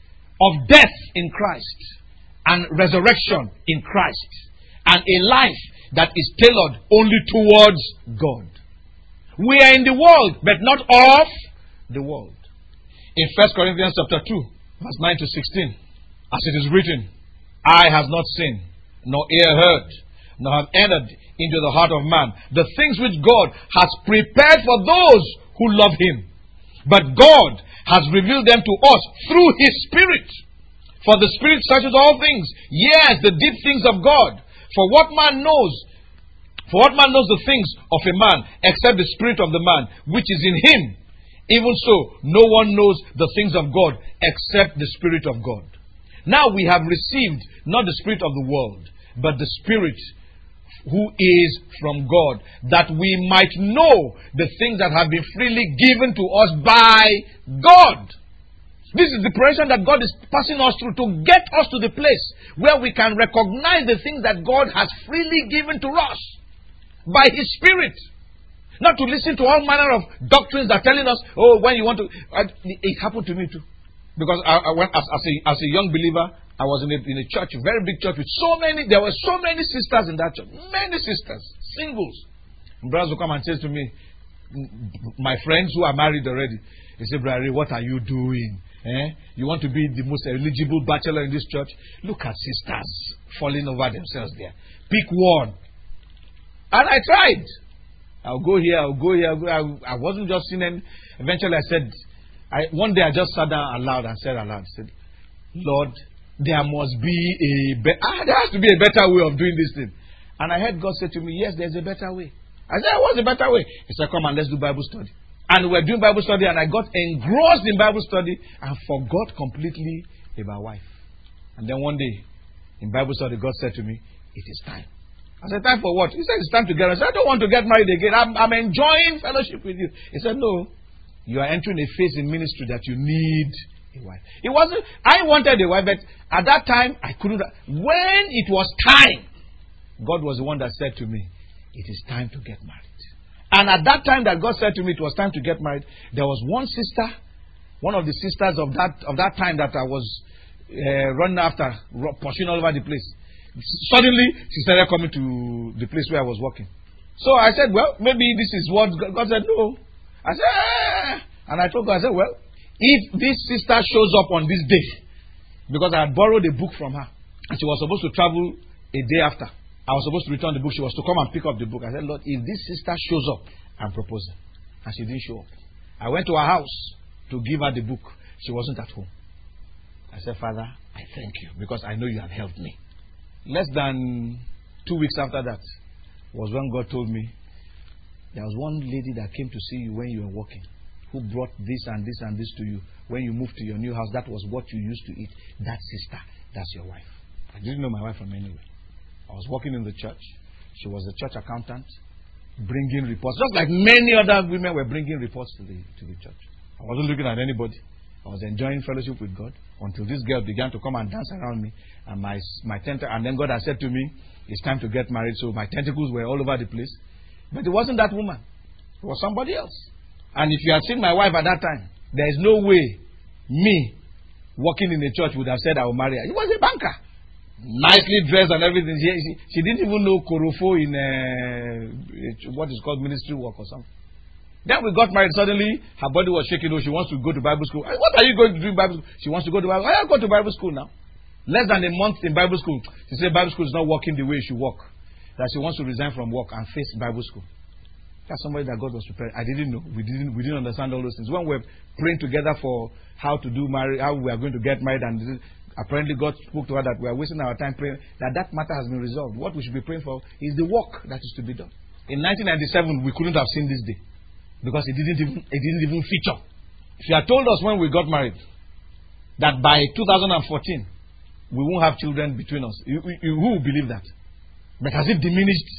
Speaker 1: of death in Christ and resurrection in Christ. And a life that is tailored only towards God. We are in the world, but not of the world. In First Corinthians chapter two, verse nine to sixteen, as it is written, eye has not seen, nor ear heard, nor have entered into the heart of man the things which God has prepared for those who love him. But God has revealed them to us through his Spirit. For the Spirit searches all things, yes, the deep things of God. For what man knows, for what man knows the things of a man, except the spirit of the man, which is in him? Even so, no one knows the things of God, except the Spirit of God. Now we have received not the spirit of the world, but the Spirit who is from God, that we might know the things that have been freely given to us by God. This is the preparation that God is passing us through to get us to the place where we can recognize the things that God has freely given to us by his Spirit. Not to listen to all manner of doctrines that are telling us, oh, when you want to... Uh, it happened to me too. Because I, I went as, as, a, as a young believer, I was in a, in a church, a very big church with so many, there were so many sisters in that church. Many sisters, singles. And brothers will come and say to me, my friends who are married already, they say, Brother, what are you doing? Eh? You want to be the most eligible bachelor in this church? Look at sisters falling over themselves there. Pick one. And I tried. I'll go here, I'll go here. I'll go. I, I wasn't just seeing any. Eventually I said, I, one day I just sat down aloud and said aloud, said, Lord, there must be a be- ah, there has to be a better way of doing this thing. And I heard God say to me, yes, there's a better way. I said, what's the better way? He said, come and let's do Bible study. And we were doing Bible study, and I got engrossed in Bible study and forgot completely about wife. And then one day, in Bible study, God said to me, it is time. I said, time for what? He said, it's time to get married. I said, I don't want to get married again. I'm, I'm enjoying fellowship with you. He said, no, you are entering a phase in ministry that you need a wife. It wasn't, I wanted a wife, but at that time, I couldn't. When it was time, God was the one that said to me, it is time to get married. And at that time that God said to me it was time to get married, there was one sister, one of the sisters of that of that time that I was uh, running after, pursuing all over the place. Suddenly, she started coming to the place where I was working. So I said, well, maybe this is what God, God said, no. I said, ah. And I told God, I said, well, if this sister shows up on this day, because I had borrowed a book from her, and she was supposed to travel a day after. I was supposed to return the book. She was to come and pick up the book. I said, Lord, if this sister shows up, I'm proposing. And she didn't show up. I went to her house to give her the book. She wasn't at home. I said, Father, I thank you because I know you have helped me. Less than two weeks after that was when God told me, there was one lady that came to see you when you were working, who brought this and this and this to you. When you moved to your new house, that was what you used to eat. That sister, that's your wife. I didn't know my wife from anywhere. I was working in the church. She was a church accountant, bringing reports. Just like many other women were bringing reports to the to the church. I wasn't looking at anybody. I was enjoying fellowship with God until this girl began to come and dance around me. And my my tentacle, and then God had said to me, it's time to get married. So my tentacles were all over the place. But it wasn't that woman. It was somebody else. And if you had seen my wife at that time, there is no way me working in the church would have said I will marry her. He was a banker. Nicely dressed and everything. She, she, she didn't even know Korofo in uh, what is called ministry work or something. Then we got married. Suddenly, her body was shaking. Oh, she wants to go to Bible school. What are you going to do in Bible school? She wants to go to Bible school. I go to Bible school now. Less than a month in Bible school. She said Bible school is not working the way it should work. That she wants to resign from work and face Bible school. That's somebody that God was prepared. I didn't know. We didn't. We didn't understand all those things. When we were praying together for how to do marriage, how we are going to get married, and apparently God spoke to her that we are wasting our time praying. That that matter has been resolved. What we should be praying for is the work that is to be done. In nineteen ninety-seven, we couldn't have seen this day because it didn't even it didn't even feature. If you had told us when we got married that by two thousand fourteen we won't have children between us, you, you, who would believe that? But has it diminished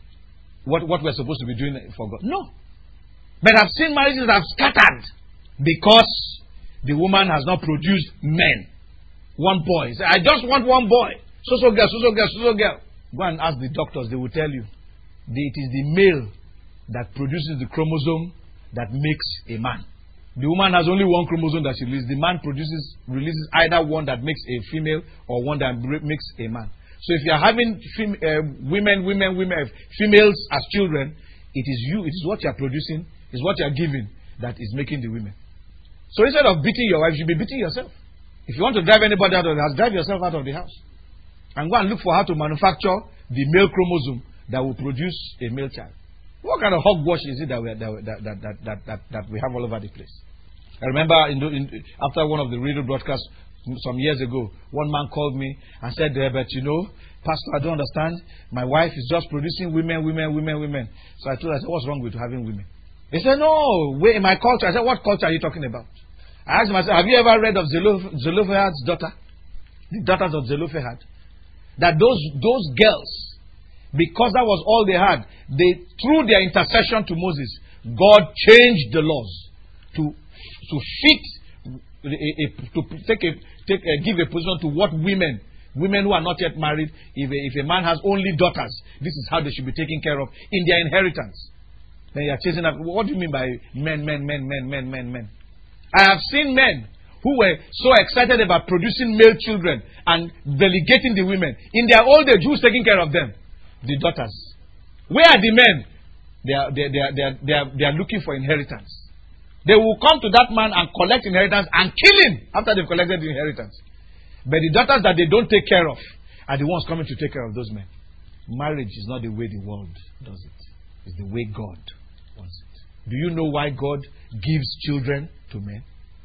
Speaker 1: what, what we're supposed to be doing for God? No. But I've seen marriages that have scattered because the woman has not produced men. One boy. Say, I just want one boy. So so girl, so so girl, so so girl. Go and ask the doctors, they will tell you. The, it is the male that produces the chromosome that makes a man. The woman has only one chromosome that she releases. The man produces releases either one that makes a female or one that makes a man. So if you are having fem- uh, women, women, women, females as children, it is you, it is what you are producing, it is what you are giving that is making the women. So instead of beating your wife, you should be beating yourself. If you want to drive anybody out of the house, drive yourself out of the house. And go and look for how to manufacture the male chromosome that will produce a male child. What kind of hogwash is it that we, that, that, that, that, that, that, that we have all over the place? I remember in the, in, after one of the radio broadcasts some years ago, one man called me and said, eh, but you know, Pastor, I don't understand. My wife is just producing women, women, women, women. So I told her, I said, what's wrong with having women? He said, no, wait, in my culture. I said, what culture are you talking about? I asked him, I said, have you ever read of Zelophehad's daughter? The daughters of Zelophehad? That those, those girls, because that was all they had, they through their intercession to Moses, God changed the laws to to fit a, a, to take a take a, give a position to what women women who are not yet married. If a, if a man has only daughters, this is how they should be taken care of in their inheritance. Then you are chasing up. What do you mean by men, men, men, men, men, men, men? I have seen men who were so excited about producing male children and delegating the women. In their old age, who's taking care of them? The daughters. Where are the men? They are, they, they, are, they, are, they, are, they are looking for inheritance. They will come to that man and collect inheritance and kill him after they've collected the inheritance. But the daughters that they don't take care of are the ones coming to take care of those men. Marriage is not the way the world does it. It's the way God wants it. Do you know why God gives children to men?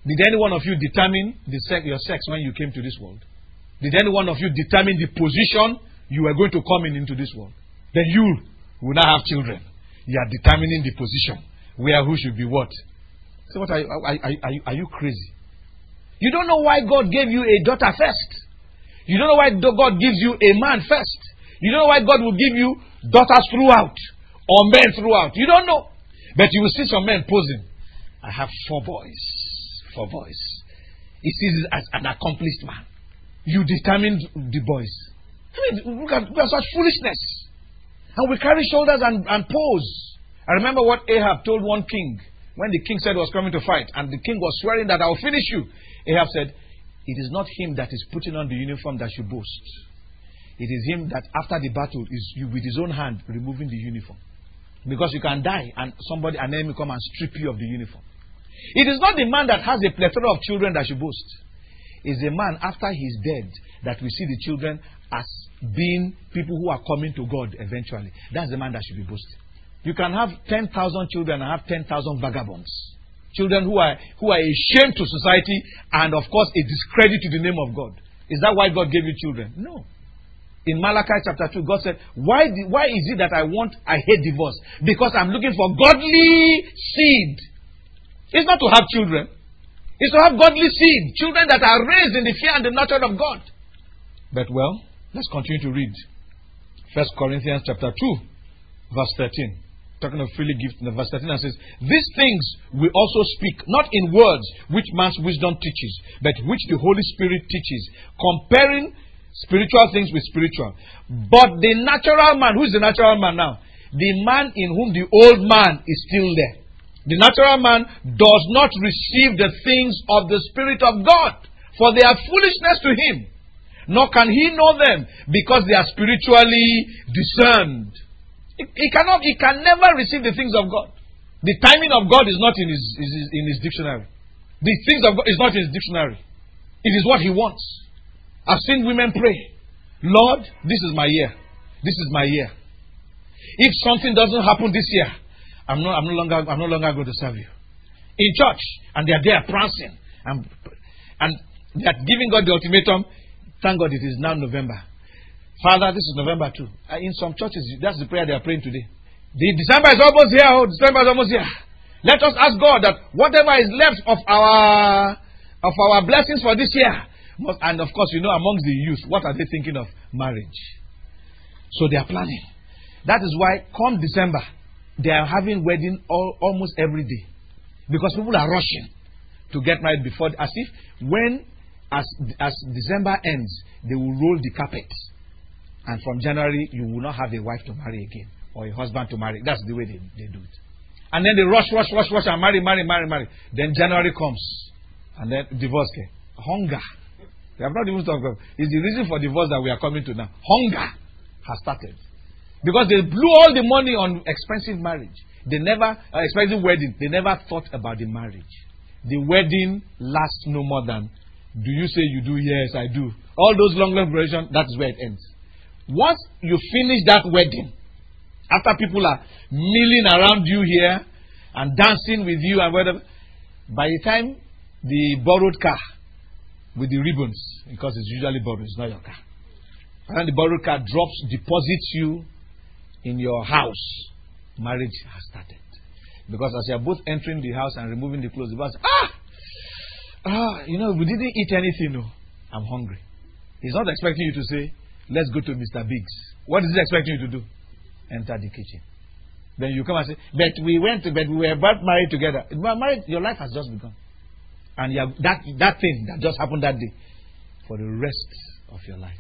Speaker 1: Did any one of you determine the sex, your sex when you came to this world? Did any one of you determine the position you were going to come in into this world? Then you will not have children. You are determining the position where who should be what. So what are you, are, are, are, you, are you crazy? You don't know why God gave you a daughter first. You don't know why God gives you a man first. You don't know why God will give you daughters throughout or men throughout. You don't know. But you will see some men posing. I have four boys. Four boys. He sees it as an accomplished man. You determined the boys. I mean, look at, look at such foolishness. And we carry shoulders and, and pose. I remember what Ahab told one king when the king said he was coming to fight, and the king was swearing that I will finish you. Ahab said, it is not him that is putting on the uniform that should boast. It is him that after the battle is you with his own hand removing the uniform. Because you can die and somebody, an enemy come and strip you of the uniform. It is not the man that has a plethora of children that should boast. It's the man after he's dead that we see the children as being people who are coming to God eventually. That's the man that should be boasting. You can have ten thousand children and have ten thousand vagabonds. Children who are who are a shame to society and of course a discredit to the name of God. Is that why God gave you children? No. In Malachi chapter two, God said, why, the, why is it that I want, I hate divorce? Because I'm looking for godly seed. It's not to have children. It's to have godly seed. Children that are raised in the fear and the nurture of God. But well, let's continue to read. First Corinthians chapter two, verse thirteen. Talking of freely gift, in verse thirteen, and says, these things we also speak, not in words which man's wisdom teaches, but which the Holy Spirit teaches, comparing spiritual things with spiritual. But the natural man, who is the natural man now? The man in whom the old man is still there. The natural man does not receive the things of the Spirit of God, for they are foolishness to him. Nor can he know them, because they are spiritually discerned. He, he cannot, he can never receive the things of God. The timing of God is not in his, is in his dictionary. The things of God is not in his dictionary. It is what he wants. I've seen women pray, Lord, this is my year. This is my year. If something doesn't happen this year, I'm not, I'm no longer, I'm no longer going to serve you. In church, and they are there prancing, and, and they are giving God the ultimatum. Thank God it is now November. Father, this is November too. In some churches, that's the prayer they are praying today. The December is almost here. Oh, December is almost here. Let us ask God that whatever is left of our of our blessings for this year. And of course, you know, amongst the youth, what are they thinking of? Marriage. So they are planning. That is why, come December, they are having wedding all, almost every day. Because people are rushing to get married before, as if when, as, as December ends, they will roll the carpet. And from January, you will not have a wife to marry again. Or a husband to marry. That's the way they, they do it. And then they rush, rush, rush, rush, and marry, marry, marry, marry. Then January comes. And then divorce came. Hunger. We have not even talked about it. It's the reason for divorce that we are coming to now. Hunger has started. Because they blew all the money on expensive marriage. They never, uh, expensive wedding. They never thought about the marriage. The wedding lasts no more than, do you say you do? Yes, I do. All those long, long duration, that is where it ends. Once you finish that wedding, after people are milling around you here and dancing with you and whatever, by the time the borrowed car with the ribbons, because it's usually borrowed, it's not your car. And the borrowed car drops, deposits you in your house. Marriage has started. Because as you are both entering the house and removing the clothes, the boss says, ah, ah, you know, we didn't eat anything. No, I'm hungry. He's not expecting you to say, let's go to Mister Biggs. What is he expecting you to do? Enter the kitchen. Then you come and say, but we went, to, but we were both married together. Married, your life has just begun. And you have that, that thing that just happened that day for the rest of your life.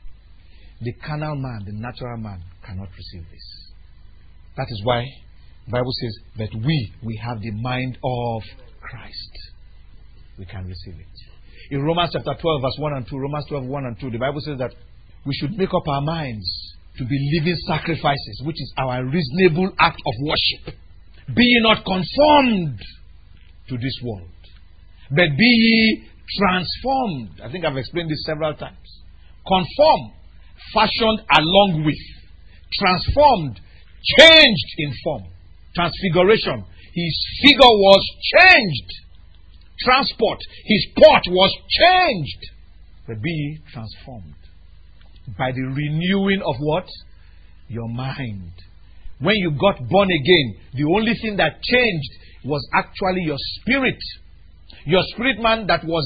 Speaker 1: The carnal man, the natural man cannot receive this. That is why the Bible says that we, we have the mind of Christ. We can receive it. In Romans chapter twelve, verse one and two, Romans twelve, one and two, the Bible says that we should make up our minds to be living sacrifices, which is our reasonable act of worship. Be ye not conformed to this world, but be ye transformed. I think I've explained this several times. Conform, fashioned along with. Transformed, changed in form. Transfiguration. His figure was changed. transport, his port was changed. But be ye transformed by the renewing of what? Your mind. When you got born again, the only thing that changed was actually your spirit. Your spirit man that was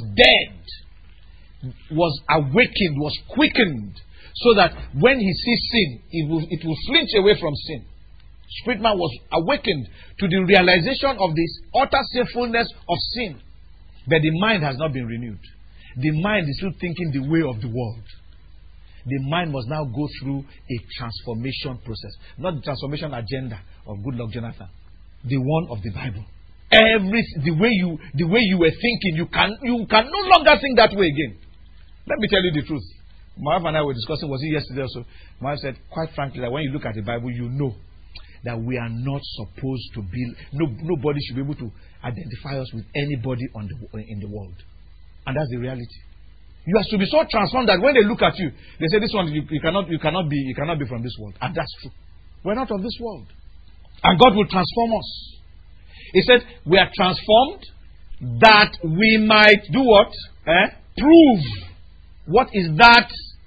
Speaker 1: dead was awakened, was quickened, so that when he sees sin, it will, it will flinch away from sin. Spirit man was awakened to the realization of this utter sinfulness of sin. But the mind has not been renewed. The mind is still thinking the way of the world. The mind must now go through a transformation process. Not the transformation agenda of Goodluck Jonathan. The one of the Bible. Every the way you the way you were thinking, you can you can no longer think that way again. Let me tell you the truth. My wife and I were discussing, was it yesterday also? My wife said, quite frankly, that when you look at the Bible, you know that we are not supposed to be, no, nobody should be able to identify us with anybody on the, in the world. And that's the reality. You have to be so transformed that when they look at you, they say, this one, you, you, cannot, you, cannot be, you cannot be from this world. And that's true. We're not of this world. And God will transform us. He said, we are transformed that we might do what? Eh? Prove. What is that?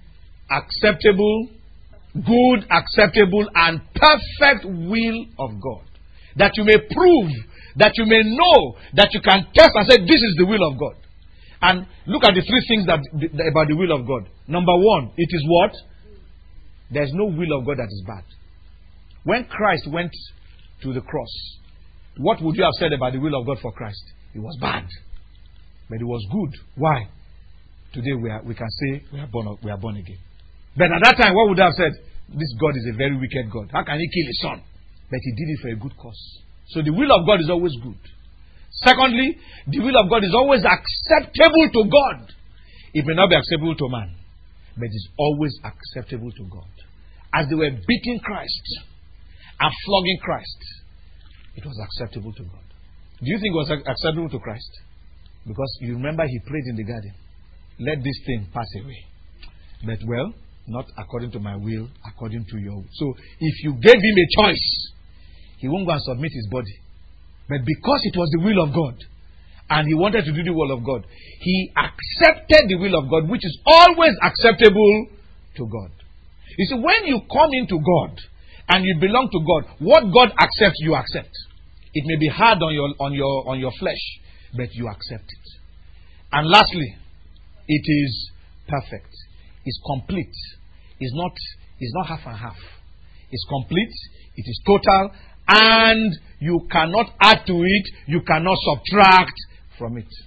Speaker 1: Acceptable, good, acceptable, and perfect will of God. That you may prove, that you may know, that you can test and say, this is the will of God. And look at the three things that about the will of God. Number one, it is what? There is no will of God that is bad. When Christ went to the cross, what would you have said about the will of God for Christ? It was bad. But it was good. Why? Today we, are, we can say we are, born, we are born again. But at that time, what would you have said? This God is a very wicked God. How can he kill his son? But he did it for a good cause. So the will of God is always good. Secondly, the will of God is always acceptable to God. It may not be acceptable to man, but it is always acceptable to God. As they were beating Christ and flogging Christ, it was acceptable to God. Do you think it was acceptable to Christ? Because you remember he prayed in the garden, let this thing pass away. But well, not according to my will, according to your will. So if you gave him a choice, he won't go and submit his body. But because it was the will of God, and he wanted to do the will of God, he accepted the will of God, which is always acceptable to God. You see, when you come into God, and you belong to God, what God accepts, you accept. It may be hard on your, on your, on your flesh, but you accept it. And lastly, it is perfect. It's complete. It's not, it's not half and half. It's complete. It is total. And you cannot add to it. You cannot subtract from it.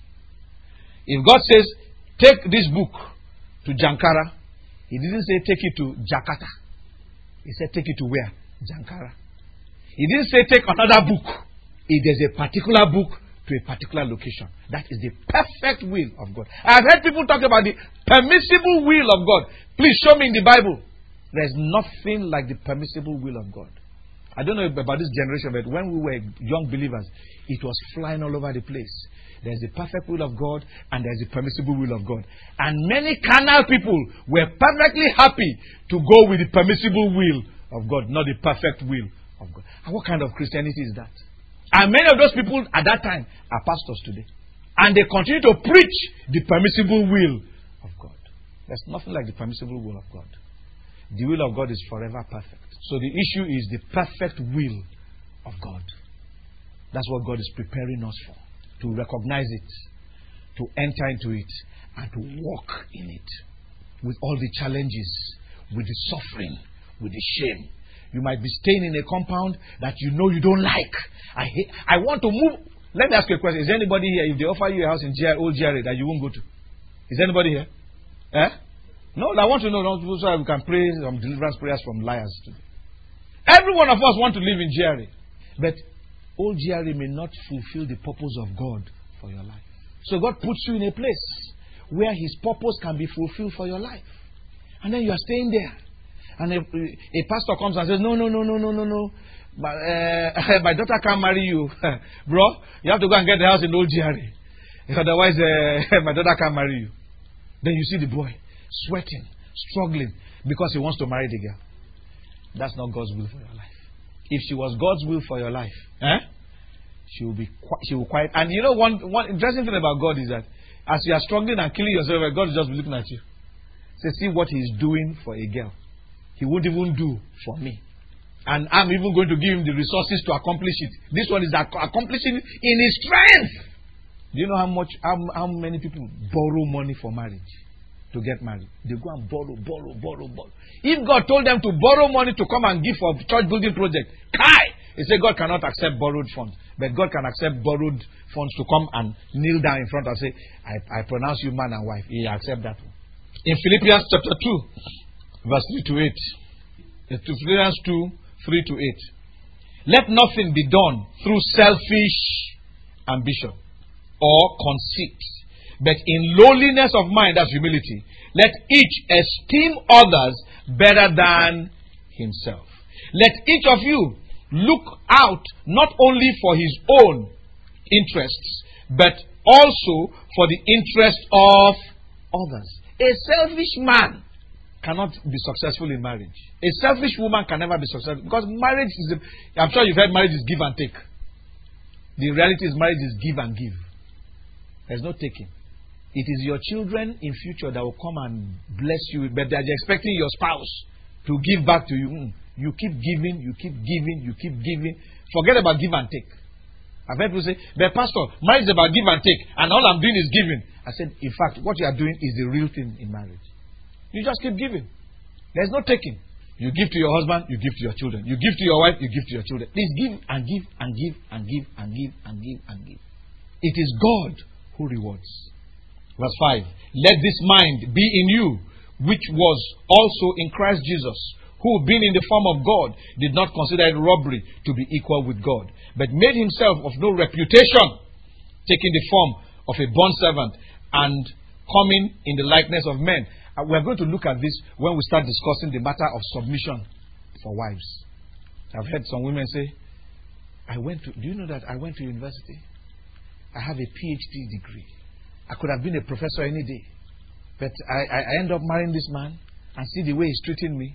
Speaker 1: If God says, take this book to Jankara, he didn't say take it to Jakarta. He said take it to where? Jankara. He didn't say take another book. If there's a particular book to a particular location. That is the perfect will of God. I've heard people talk about the permissible will of God. Please show me in the Bible. There's nothing like the permissible will of God. I don't know about this generation, but when we were young believers, it was flying all over the place. There's the perfect will of God and there's the permissible will of God. And many carnal people were perfectly happy to go with the permissible will of God, not the perfect will of God. And what kind of Christianity is that? And many of those people at that time are pastors today. And they continue to preach the permissible will of God. There's nothing like the permissible will of God. The will of God is forever perfect. So the issue is the perfect will of God. That's what God is preparing us for. To recognize it, to enter into it, and to walk in it. With all the challenges, with the suffering, with the shame. You might be staying in a compound that you know you don't like. I hate, I want to move. Let me ask you a question. Is there anybody here, if they offer you a house in G R, old G R A, that you won't go to? Is there anybody here? Eh? No, I want to know so we can pray some deliverance prayers from liars today. Every one of us want to live in G R A. But old G R A may not fulfill the purpose of God for your life. So God puts you in a place where His purpose can be fulfilled for your life. And then you are staying there. And a, a pastor comes and says, no, no, no, no, no, no, no. My, uh, my daughter can't marry you. Bro, you have to go and get the house in old G R A. Otherwise, uh, my daughter can't marry you. Then you see the boy sweating, struggling, because he wants to marry the girl. That's not God's will for your life. If she was God's will for your life, eh? she will be she will quiet. And you know, one one interesting thing about God is that as you are struggling and killing yourself, God is just looking at you. Say, see what He's doing for a girl. He won't even do for me. And I'm even going to give him the resources to accomplish it. This one is ac- accomplishing it in his strength. Do you know how much, how, how many people borrow money for marriage? To get married. They go and borrow, borrow, borrow, borrow. If God told them to borrow money to come and give for church building project, kai! He said God cannot accept borrowed funds. But God can accept borrowed funds to come and kneel down in front and say, I, I pronounce you man and wife. He accept that one. In Philippians chapter two, verse three to eight. Philippians two, three to eight. Let nothing be done through selfish ambition or conceit, but in lowliness of mind, that's humility, let each esteem others better than himself. Let each of you look out not only for his own interests, but also for the interest of others. A selfish man cannot be successful in marriage. A selfish woman can never be successful, because marriage is a, I'm sure you've heard marriage is give and take. The reality is marriage is give and give. There's no taking. It is your children in future that will come and bless you, but they're expecting your spouse to give back to you. Mm. You keep giving, you keep giving, you keep giving. Forget about give and take. I've heard people say, but pastor, marriage is about give and take, and all I'm doing is giving. I said, in fact, what you are doing is the real thing in marriage. You just keep giving. There's no taking. You give to your husband, you give to your children. You give to your wife, you give to your children. Please give and give and give and give and give and give and give. It is God who rewards. Verse five. Let this mind be in you, which was also in Christ Jesus, who being in the form of God, did not consider it robbery to be equal with God, but made himself of no reputation, taking the form of a bondservant and coming in the likeness of men. We are going to look at this when we start discussing the matter of submission for wives. I've heard some women say, I went to, do you know that I went to university? I have a P H D degree. I could have been a professor any day. But I, I end up marrying this man and see the way he's treating me.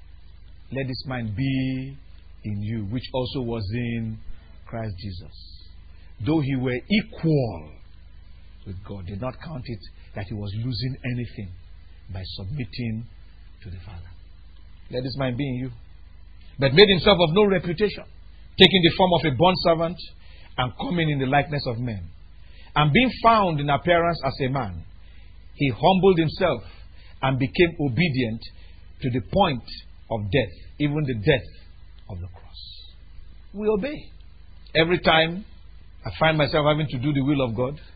Speaker 1: Let this mind be in you, which also was in Christ Jesus. Though he were equal with God, did not count it that he was losing anything by submitting to the Father. Let this mind be in you. But made himself of no reputation, taking the form of a bondservant and coming in the likeness of men. And being found in appearance as a man, he humbled himself and became obedient to the point of death, even the death of the cross. We obey. Every time I find myself having to do the will of God,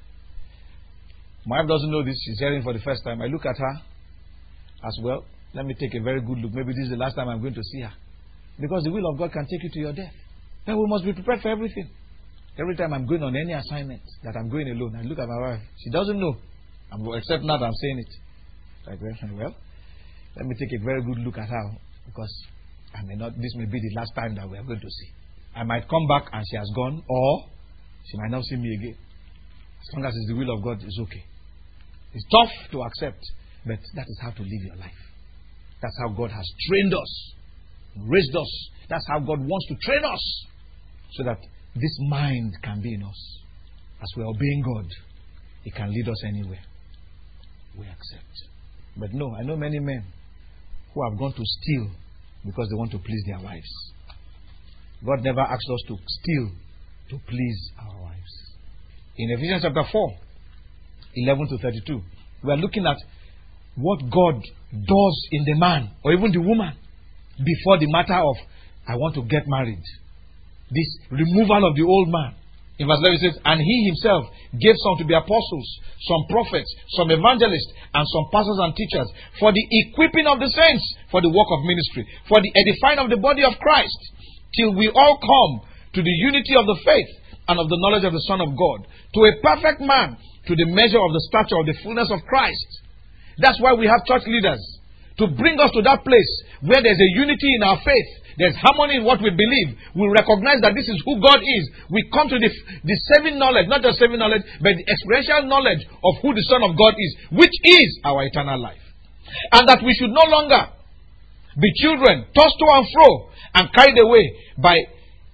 Speaker 1: my wife doesn't know this, she's hearing for the first time. I look at her as well. Let me take a very good look. Maybe this is the last time I'm going to see her. Because the will of God can take you to your death. Then we must be prepared for everything. Every time I'm going on any assignment that I'm going alone, I look at my wife. She doesn't know. I'm, except now that I'm saying it. Like, well, let me take a very good look at her. Because I may not, this may be the last time that we are going to see. I might come back and she has gone, or she might not see me again. As long as it's the will of God, it's okay. It's tough to accept, but that is how to live your life. That's how God has trained us, raised us. That's how God wants to train us, so that this mind can be in us. As we are obeying God, it can lead us anywhere. We accept. But no, I know many men who have gone to steal because they want to please their wives. God never asked us to steal to please our wives. In Ephesians chapter four, eleven to thirty-two, we are looking at what God does in the man or even the woman before the matter of, I want to get married. This removal of the old man. In verse eleven it says, and he himself gave some to be apostles, some prophets, some evangelists, and some pastors and teachers, for the equipping of the saints, for the work of ministry, for the edifying of the body of Christ, till we all come to the unity of the faith and of the knowledge of the Son of God, to a perfect man, to the measure of the stature of the fullness of Christ. That's why we have church leaders, to bring us to that place where there's a unity in our faith. There's harmony in what we believe. We recognize that this is who God is. We come to the, the saving knowledge, not just saving knowledge, but the experiential knowledge of who the Son of God is, which is our eternal life. And that we should no longer be children tossed to and fro and carried away by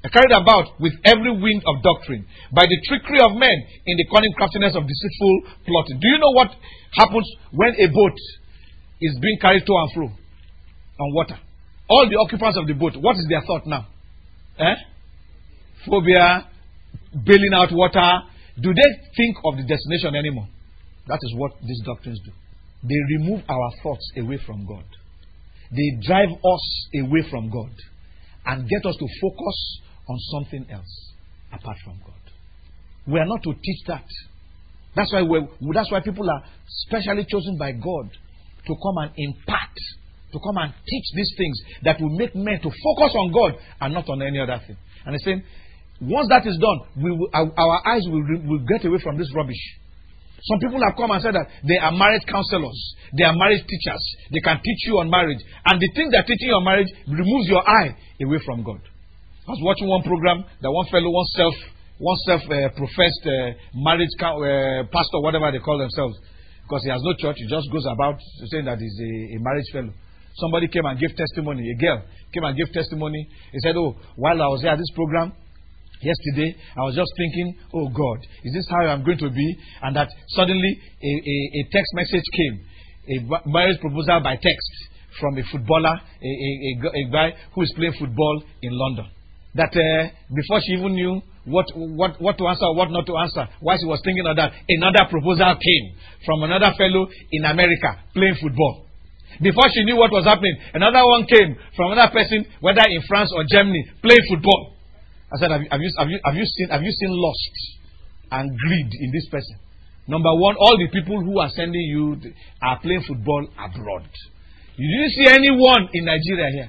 Speaker 1: carried about with every wind of doctrine, by the trickery of men, in the cunning craftiness of deceitful plotting. Do you know what happens when a boat is being carried to and fro on water? All the occupants of the boat, what is their thought now? Eh? Phobia, bailing out water. Do they think of the destination anymore? That is what these doctrines do. They remove our thoughts away from God. They drive us away from God and get us to focus on something else apart from God. We are not to teach that. That's why we that's why people are specially chosen by God to come and impart, to come and teach these things that will make men to focus on God and not on any other thing. And he's saying, once that is done, we will, our, our eyes will, will get away from this rubbish. Some people have come and said that they are marriage counselors, they are marriage teachers, they can teach you on marriage. And the thing they're teaching you on marriage removes your eye away from God. I was watching one program that one fellow, one self, one self-professed uh, uh, marriage uh, pastor, whatever they call themselves, because he has no church, he just goes about saying that he's a, a marriage fellow. Somebody came and gave testimony, a girl came and gave testimony. He said, oh, while I was here at this program, yesterday, I was just thinking, oh God, is this how I'm going to be? And that suddenly a, a, a text message came, a marriage proposal by text from a footballer, a, a, a, a guy who is playing football in London. That uh, before she even knew what, what, what to answer or what not to answer, while she was thinking of that, another proposal came from another fellow in America playing football. Before she knew what was happening, another one came from another person, whether in France or Germany, playing football. I said, have you, have you, have you, have you seen, have you seen lust and greed in this person? Number one, all the people who are sending you are playing football abroad. You didn't see anyone in Nigeria here.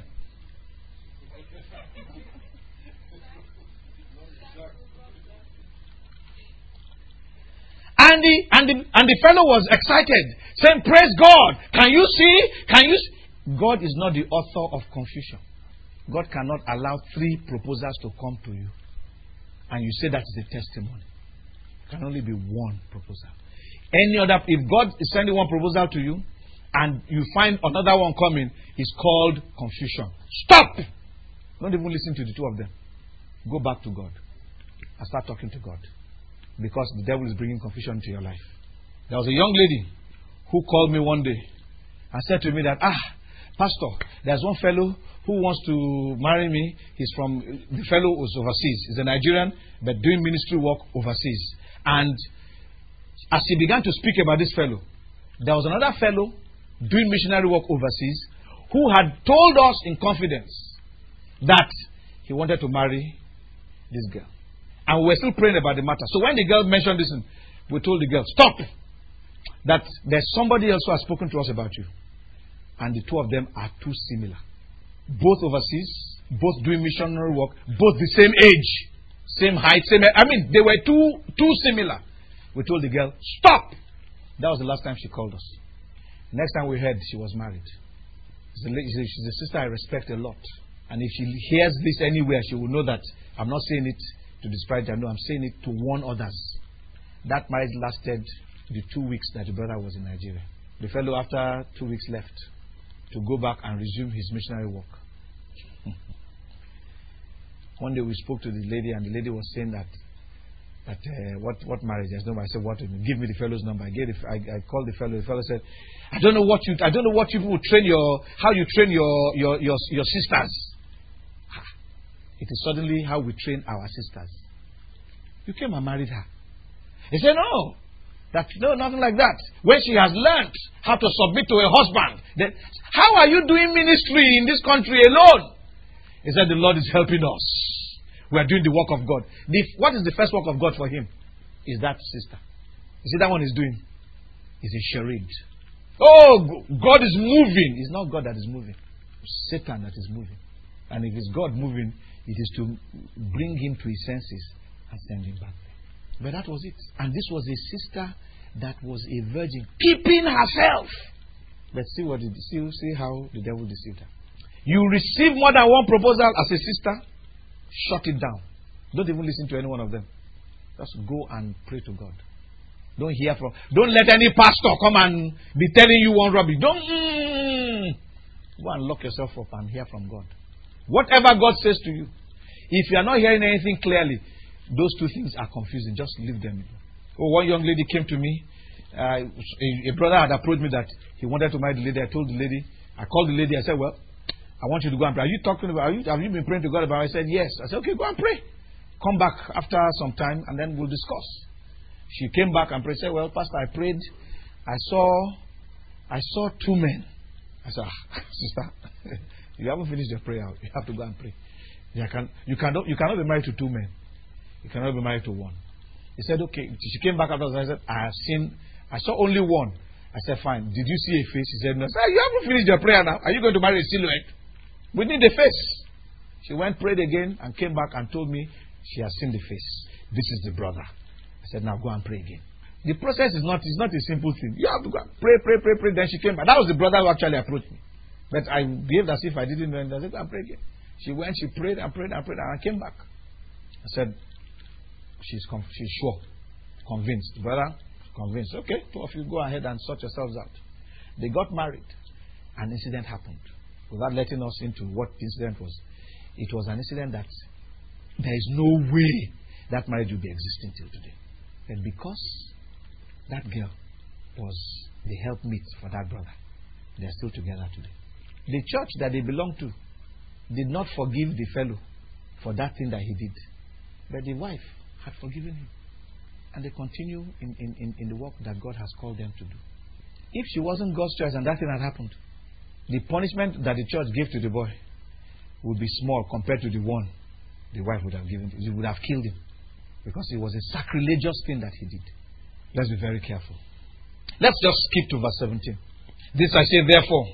Speaker 1: And the, and the, and the fellow was excited, saying, praise God. Can you see? Can you see? God is not the author of confusion. God cannot allow three proposals to come to you and you say that is a testimony. It can only be one proposal. Any other, if God is sending one proposal to you and you find another one coming, it's called confusion. Stop! Don't even listen to the two of them. Go back to God and start talking to God, because the devil is bringing confusion to your life. There was a young lady who called me one day and said to me that, ah, Pastor, there's one fellow who wants to marry me. He's from, the fellow was overseas. He's a Nigerian, but doing ministry work overseas. And as he began to speak about this fellow, there was another fellow doing missionary work overseas who had told us in confidence that he wanted to marry this girl. And we were still praying about the matter. So when the girl mentioned this, we told the girl, stop! That there's somebody else who has spoken to us about you. And the two of them are too similar. Both overseas, both doing missionary work, both the same age, same height, same... I mean, they were too, too similar. We told the girl, stop! That was the last time she called us. Next time we heard, she was married. She's a, she's a sister I respect a lot. And if she hears this anywhere, she will know that I'm not saying it to disparage her. No, I'm saying it to warn others. That marriage lasted the two weeks that the brother was in Nigeria. The fellow, after two weeks, left to go back and resume his missionary work. One day we spoke to the lady, and the lady was saying that that uh, what what marriage? There's no. I said, what? Give me the fellow's number. I gave. The, I, I called the fellow. The fellow said, I don't know what you. I don't know what you people train your. How you train your your your your sisters. It is suddenly how we train our sisters. You came and married her. He said, no. That, no, nothing like that. When she has learned how to submit to a husband, then how are you doing ministry in this country alone? He said, the Lord is helping us. We are doing the work of God. The, what is the first work of God for him? Is that sister. You see, that one is doing. It's a charade. Oh, God is moving. It's not God that is moving. It's Satan that is moving. And if it's God moving, it is to bring him to his senses and send him back there. But that was it. And this was a sister that was a virgin, keeping herself. But see what it, see, see how the devil deceived her. You receive more than one proposal as a sister, shut it down. Don't even listen to any one of them. Just go and pray to God. Don't hear from. Don't let any pastor come and be telling you one rubbish. Don't mm, go and lock yourself up and hear from God. Whatever God says to you. If you are not hearing anything clearly, those two things are confusing. Just leave them. Oh, one young lady came to me. Uh, a, a brother had approached me that he wanted to marry the lady. I told the lady, I called the lady. I said, well, I want you to go and pray. Are you talking about, are you, have you been praying to God about it? I said, yes. I said, okay, go and pray. Come back after some time and then we'll discuss. She came back and prayed. Said, well, Pastor, I prayed. I saw, I saw two men. I said, ah, sister, you haven't finished your prayer. You have to go and pray. You, can, you, cannot, you cannot be married to two men. You cannot be married to one. He said, okay. She came back after. I said, I have seen, I saw only one. I said, fine. Did you see a face? He said, no. I said, you haven't finished your prayer now. Are you going to marry a silhouette? We need a face. She went, prayed again, and came back and told me she has seen the face. This is the brother. I said, now go and pray again. The process is not, is not a simple thing. You have to go and pray, pray, pray, pray. Then she came back. That was the brother who actually approached me. But I behaved as if I didn't know. And I said, go and pray again. She went, she prayed and prayed and prayed, and I came back. I said, she's, she's sure, convinced. Brother, convinced. Okay, two of you go ahead and sort yourselves out. They got married. An incident happened. Without letting us into what the incident was. It was an incident that there is no way that marriage will be existing till today. And because that girl was the helpmeet for that brother, they are still together today. The church that they belonged to did not forgive the fellow for that thing that he did. But the wife had forgiven him. And they continue in, in, in, in the work that God has called them to do. If she wasn't God's choice and that thing had happened, the punishment that the church gave to the boy would be small compared to the one the wife would have given. She would have killed him. Because it was a sacrilegious thing that he did. Let's be very careful. Let's just skip to verse seventeen. This I say therefore,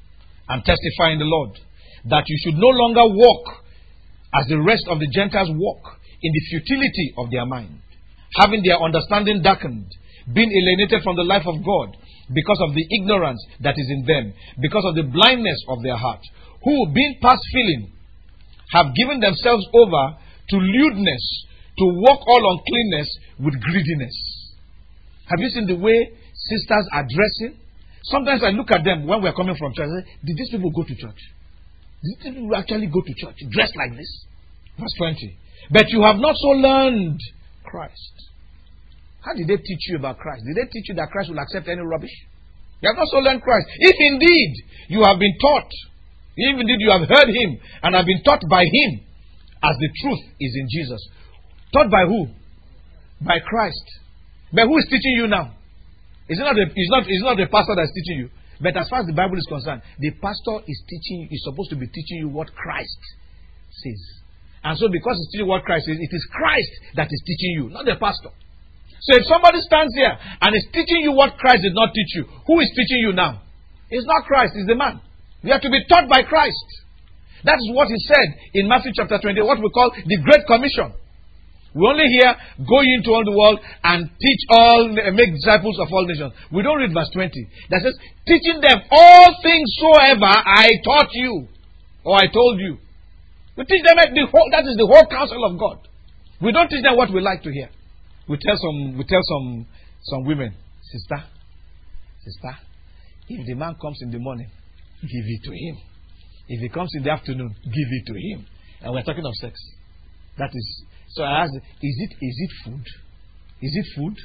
Speaker 1: and testify in the Lord, that you should no longer walk as the rest of the Gentiles walk, in the futility of their mind, having their understanding darkened, being alienated from the life of God, because of the ignorance that is in them, because of the blindness of their heart, who, being past feeling, have given themselves over to lewdness, to walk all uncleanness with greediness. Have you seen the way sisters are dressing? Sometimes I look at them when we're coming from church. I say, did these people go to church? Did these people actually go to church dressed like this? Verse twenty. But you have not so learned Christ. How did they teach you about Christ? Did they teach you that Christ will accept any rubbish? You have not so learned Christ. If indeed you have been taught, if indeed you have heard him and have been taught by him, as the truth is in Jesus. Taught by who? By Christ. But who is teaching you now? It's not the, it's not, it's not the pastor that's teaching you. But as far as the Bible is concerned, the pastor is teaching, is supposed to be teaching you what Christ says. And so because he's teaching what Christ says, it is Christ that is teaching you, not the pastor. So if somebody stands here and is teaching you what Christ did not teach you, who is teaching you now? It's not Christ, it's the man. You have to be taught by Christ. That is what he said in Matthew chapter twenty, what we call the Great Commission. We only hear, go ye into all the world and teach all, make disciples of all nations. We don't read verse twenty. That says, teaching them all things soever I taught you, or I told you. We teach them the whole, that is the whole counsel of God. We don't teach them what we like to hear. We tell some, we tell some, some women, sister, sister, if the man comes in the morning, give it to him. If he comes in the afternoon, give it to him. And we're talking of sex. That is, so I asked, is it, is it food? Is it food?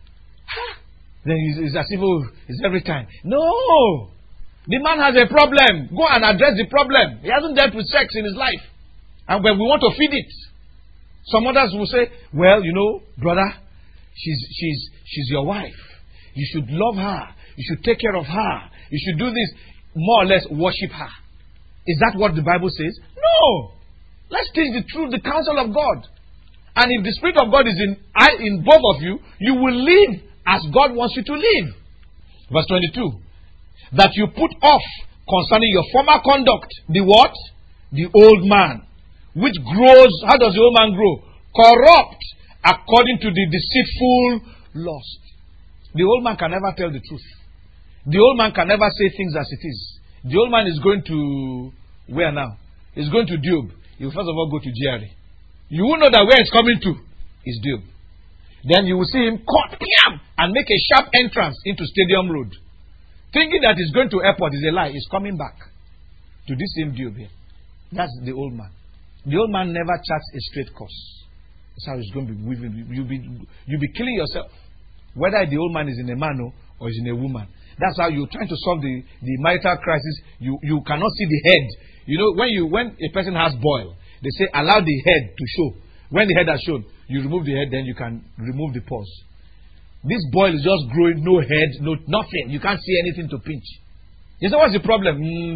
Speaker 1: Then it's, it's as if, oh, it's every time. No! The man has a problem. Go and address the problem. He hasn't dealt with sex in his life. And when we want to feed it, some others will say, well, you know, brother, she's, she's, she's your wife. You should love her. You should take care of her. You should do this. More or less worship her. Is that what the Bible says? No. Let's teach the truth, the counsel of God. And if the Spirit of God is in, in both of you, you will live as God wants you to live. Verse twenty-two. That you put off concerning your former conduct, the what? The old man. Which grows, how does the old man grow? Corrupt according to the deceitful lust. The old man can never tell the truth. The old man can never say things as it is. The old man is going to, where now? He's going to Dube. He will first of all go to G R A. You will know that where he's coming to is Dube. Then you will see him cut and make a sharp entrance into Stadium Road. Thinking that he's going to airport is a lie. He's coming back to this same Dube here. That's the old man. The old man never charts a straight course. That's how it's going to be. You'll be, you'll be killing yourself. Whether the old man is in a man or is in a woman. That's how you're trying to solve the, the marital crisis. You, you cannot see the head. You know, when you when a person has boil, they say allow the head to show. When the head has shown, you remove the head, then you can remove the paws. This boil is just growing, no head, no nothing. You can't see anything to pinch. You know what's the problem?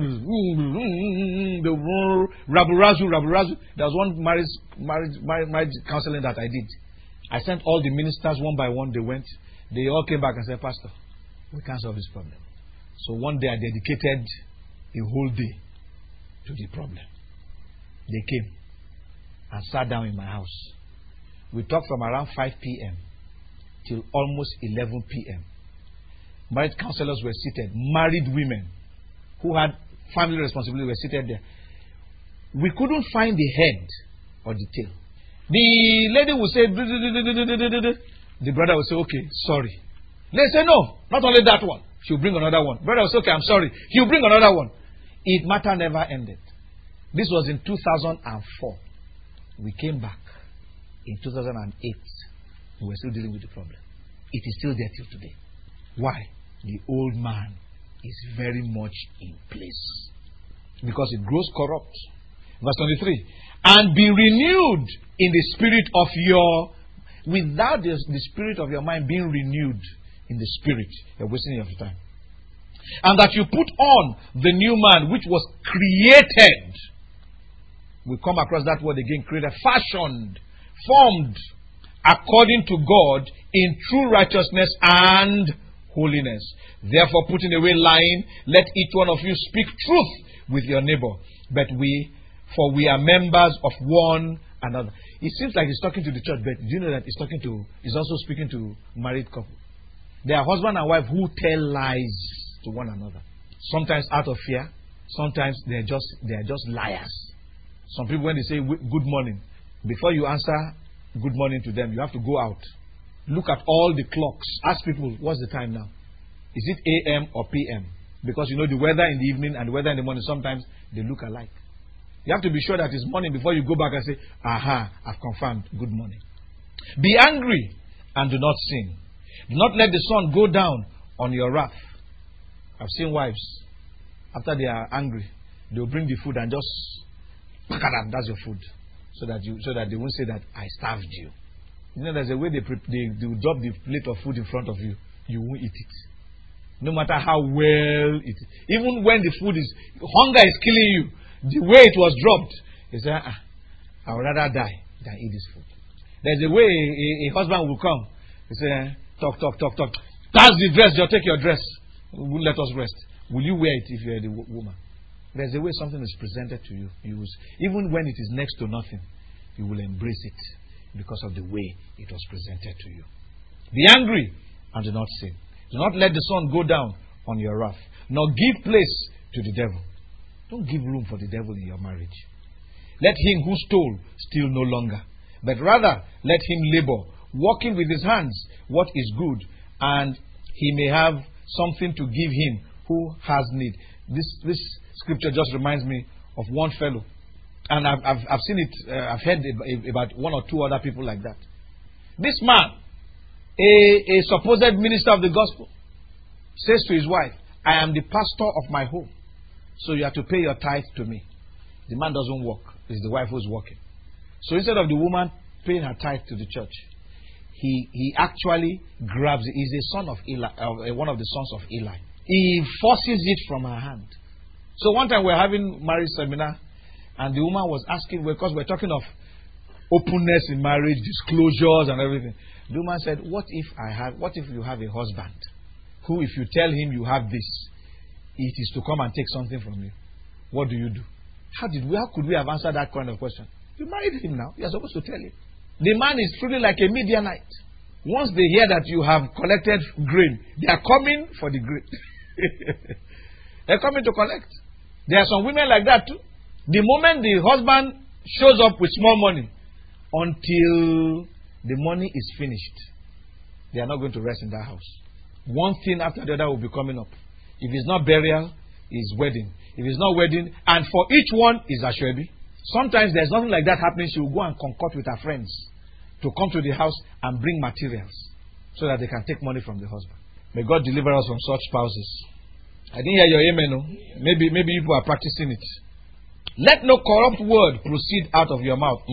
Speaker 1: The raburazu, raburazu. There was one marriage, marriage, marriage, marriage counseling that I did. I sent all the ministers one by one. They went. They all came back and said, Pastor, we can't solve this problem. So one day I dedicated a whole day to the problem. They came and sat down in my house. We talked from around five p.m. till almost eleven p.m. Marriage counselors were seated. Married women who had family responsibility were seated there. We couldn't find the head or the tail. The lady would say, the brother would say, okay, sorry. They say, no, not only that one. She'll bring another one. Brother will say, okay, I'm sorry. He'll bring another one. It matter never ended. This was in two thousand four. We came back in two thousand eight. We were still dealing with the problem. It is still there till today. Why? The old man is very much in place. Because it grows corrupt. Verse twenty-three. And be renewed in the spirit of your... Without the, the spirit of your mind being renewed in the spirit, you're wasting your time. And that you put on the new man which was created. We come across that word again. Created, fashioned, formed according to God in true righteousness and holiness. Therefore, putting away lying, let each one of you speak truth with your neighbor. But we, for we are members of one another. It seems like he's talking to the church, but do you know that he's talking to, he's also speaking to married couple. They are husband and wife who tell lies to one another. Sometimes out of fear, sometimes they are just they are just liars. Some people, when they say good morning, before you answer good morning to them, you have to go out. Look at all the clocks. Ask people, what's the time now? Is it A M or P M? Because you know the weather in the evening and the weather in the morning, sometimes they look alike. You have to be sure that it's morning before you go back and say, aha, I've confirmed, good morning. Be angry and do not sin. Do not let the sun go down on your wrath. I've seen wives, after they are angry, they'll bring the food and just, that's your food. So that you, so that they won't say that I starved you. You know, there's a way they, they, they will drop the plate of food in front of you. You won't eat it. No matter how well it is. Even when the food is, hunger is killing you, the way it was dropped, you say, ah, I would rather die than eat this food. There's a way a, a husband will come. He say, talk, talk, talk, talk. That's the dress, you'll take your dress. Will let us rest. Will you wear it if you're the woman? There's a way something is presented to you. You will, even when it is next to nothing, you will embrace it because of the way it was presented to you. Be angry and do not sin. Do not let the sun go down on your wrath, nor give place to the devil. Don't give room for the devil in your marriage. Let him who stole steal no longer, but rather let him labor, working with his hands what is good, and he may have something to give him who has need. This this scripture just reminds me of one fellow, and I've I've, I've seen it. Uh, I've heard about one or two other people like that. This man, a a supposed minister of the gospel, says to his wife, "I am the pastor of my home, so you have to pay your tithe to me." The man doesn't work; it's the wife who's working. So instead of the woman paying her tithe to the church, he he actually grabs it. He's a son of Eli, uh, one of the sons of Eli. He forces it from her hand. So one time we were having marriage seminar, and the woman was asking, because we're talking of openness in marriage, disclosures and everything. The woman said, "What if I have? What if you have a husband who, if you tell him you have this, it is to come and take something from you? What do you do?" How did we? How could we have answered that kind of question? You married him now. You're supposed to tell him. The man is feeling like a Midianite. Once they hear that you have collected grain, they are coming for the grain. They're coming to collect. There are some women like that too. The moment the husband shows up with small money, until the money is finished, they are not going to rest in that house. One thing after the other will be coming up. If it's not burial, it's wedding. If it's not wedding, and for each one is ashwebi. Sometimes there's nothing like that happening. She will go and concord with her friends to come to the house and bring materials so that they can take money from the husband. May God deliver us from such spouses. I didn't hear your amen. No? Maybe, maybe people are practicing it. Let no corrupt word proceed out of your mouth.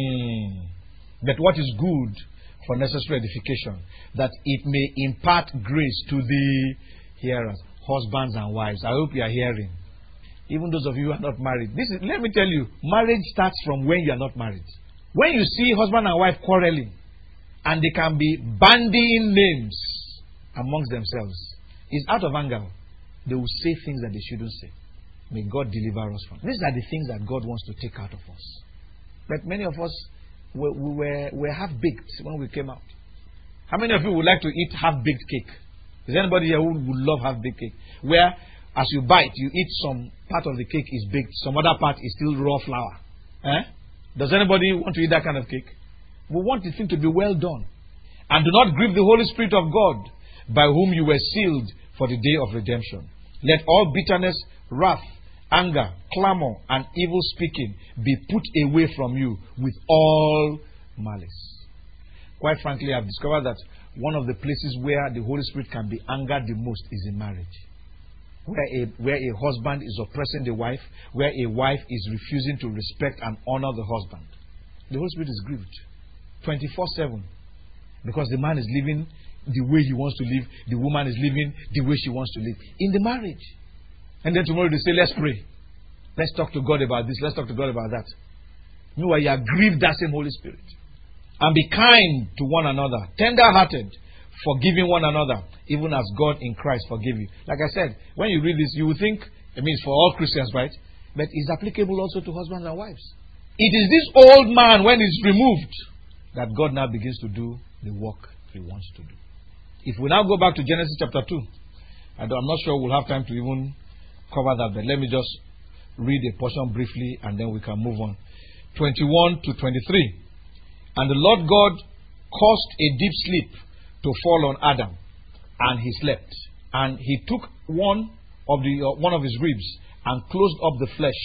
Speaker 1: Mm. But what is good for necessary edification, that it may impart grace to the hearers, husbands and wives. I hope you are hearing. Even those of you who are not married. This is, let me tell you, marriage starts from when you are not married. When you see husband and wife quarreling, and they can be bandying names amongst themselves, it's out of anger. They will say things that they shouldn't say. May God deliver us from. These are the things that God wants to take out of us. But many of us, we, we were, were half-baked when we came out. How many of you would like to eat half-baked cake? Is there anybody here who would love half-baked cake? Where, as you bite, you eat some part of the cake is baked, some other part is still raw flour. Eh? Does anybody want to eat that kind of cake? We want the thing to be well done. And do not grieve the Holy Spirit of God, by whom you were sealed for the day of redemption. Let all bitterness, wrath, anger, clamor, and evil speaking be put away from you with all malice. Quite frankly, I've discovered that one of the places where the Holy Spirit can be angered the most is in marriage. Where a, where a husband is oppressing the wife, where a wife is refusing to respect and honor the husband. The Holy Spirit is grieved twenty-four seven because the man is living the way he wants to live, the woman is living the way she wants to live in the marriage. And then tomorrow they say, let's pray. Let's talk to God about this. Let's talk to God about that. Meanwhile, you are grieved that same Holy Spirit. And be kind to one another, tender-hearted, forgiving one another, even as God in Christ forgave you. Like I said, when you read this, you will think it means for all Christians, right? But it's applicable also to husbands and wives. It is this old man, when he's removed, that God now begins to do the work he wants to do. If we now go back to Genesis chapter two, I'm not sure we'll have time to even cover that, but let me just read a portion briefly and then we can move on. twenty-one to twenty-three. And the Lord God caused a deep sleep to fall on Adam, and he slept. And he took one of the uh, one of his ribs and closed up the flesh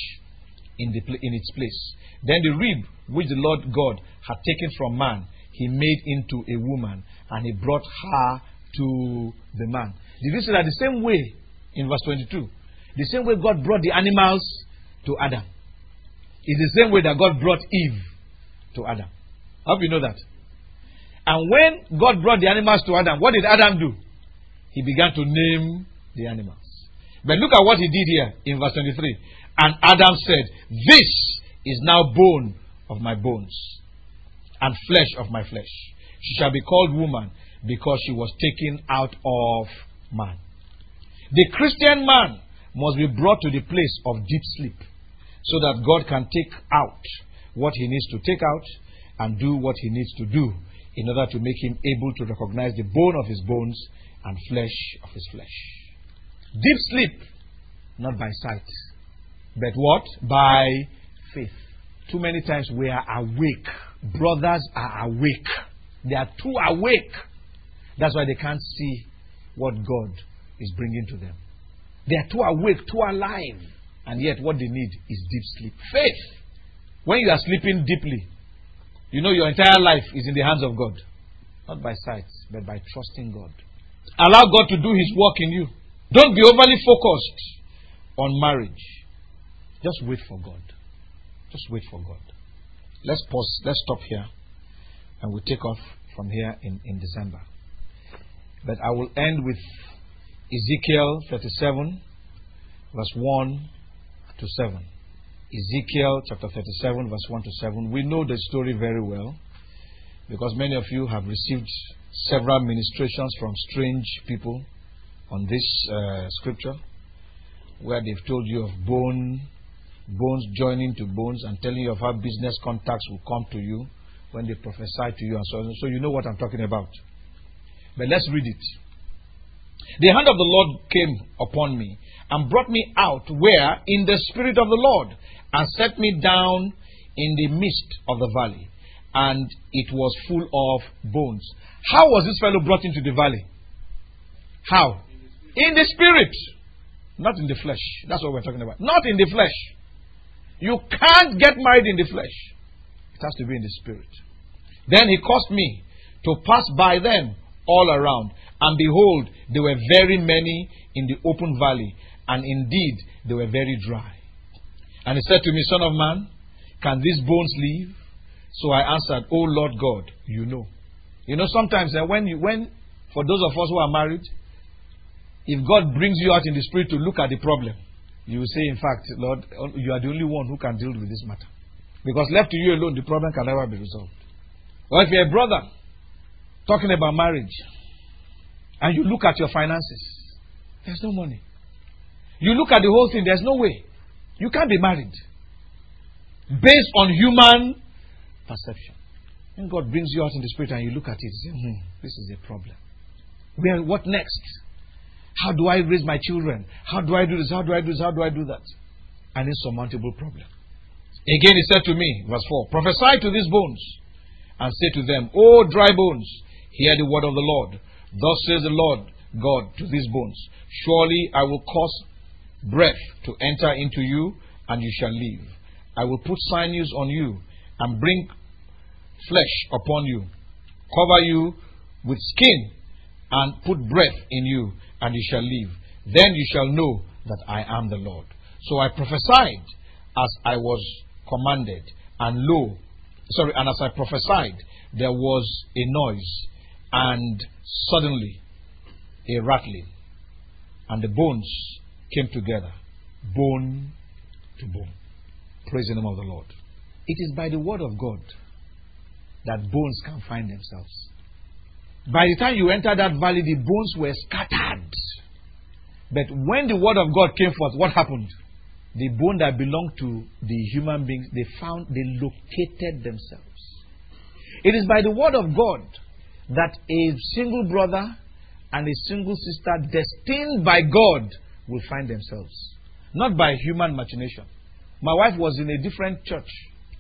Speaker 1: in the in its place. Then the rib which the Lord God had taken from man, he made into a woman, and he brought her to the man. Did you see that the same way in verse twenty-two? The same way God brought the animals to Adam is the same way that God brought Eve to Adam. I hope you know that. And when God brought the animals to Adam, what did Adam do? He began to name the animals. But look at what he did here in verse twenty-three. And Adam said, this is now bone of my bones and flesh of my flesh. She shall be called woman because she was taken out of man. The Christian man must be brought to the place of deep sleep so that God can take out what he needs to take out and do what he needs to do in order to make him able to recognize the bone of his bones and flesh of his flesh. Deep sleep, not by sight, but what? By faith. Too many times we are awake. Brothers are awake. They are too awake. That's why they can't see what God is bringing to them. They are too awake, too alive. And yet what they need is deep sleep. Faith. When you are sleeping deeply, you know your entire life is in the hands of God. Not by sight, but by trusting God. Allow God to do his work in you. Don't be overly focused on marriage. Just wait for God. Just wait for God. Let's pause. Let's stop here. And we'll take off from here in, in December. But I will end with Ezekiel thirty-seven, verse one to seven. Ezekiel chapter thirty-seven, verse one to seven. We know the story very well because many of you have received several ministrations from strange people on this uh, scripture where they've told you of bone, bones joining to bones and telling you of how business contacts will come to you when they prophesy to you and so on. So you know what I'm talking about. But let's read it. The hand of the Lord came upon me and brought me out where in the spirit of the Lord and set me down in the midst of the valley, and it was full of bones. How was this fellow brought into the valley? How? In the spirit. Not in the flesh. That's what we're talking about. Not in the flesh. You can't get married in the flesh. It has to be in the spirit. Then he caused me to pass by them all around. And behold, there were very many in the open valley. And indeed, they were very dry. And he said to me, Son of man, can these bones live? So I answered, O Lord God, you know. You know, sometimes uh, when, you, when, for those of us who are married, if God brings you out in the spirit to look at the problem, you will say, in fact, Lord, you are the only one who can deal with this matter. Because left to you alone, the problem can never be resolved. Or if you're a brother talking about marriage, and you look at your finances, there's no money. You look at the whole thing, there's no way. You can't be married. Based on human perception. When God brings you out in the spirit and you look at it, you say, hmm, this is a problem. Where, what next? How do I raise my children? How do I do this? How do I do this? How do I do that? An insurmountable problem. Again he said to me, verse four, prophesy to these bones and say to them, O dry bones, hear the word of the Lord. Thus says the Lord God to these bones, surely I will cause breath to enter into you, and you shall live. I will put sinews on you, and bring flesh upon you, cover you with skin, and put breath in you, and you shall live. Then you shall know that I am the Lord. So I prophesied as I was commanded, and lo, sorry, and as I prophesied, there was a noise, and suddenly a rattling, and the bones came together, bone to bone. Praise the name of the Lord. It is by the word of God that bones can find themselves. By the time you enter that valley, the bones were scattered. But when the word of God came forth, what happened? The bone that belonged to the human beings, they found, they located themselves. It is by the word of God that a single brother and a single sister destined by God will find themselves. Not by human machination. My wife was in a different church.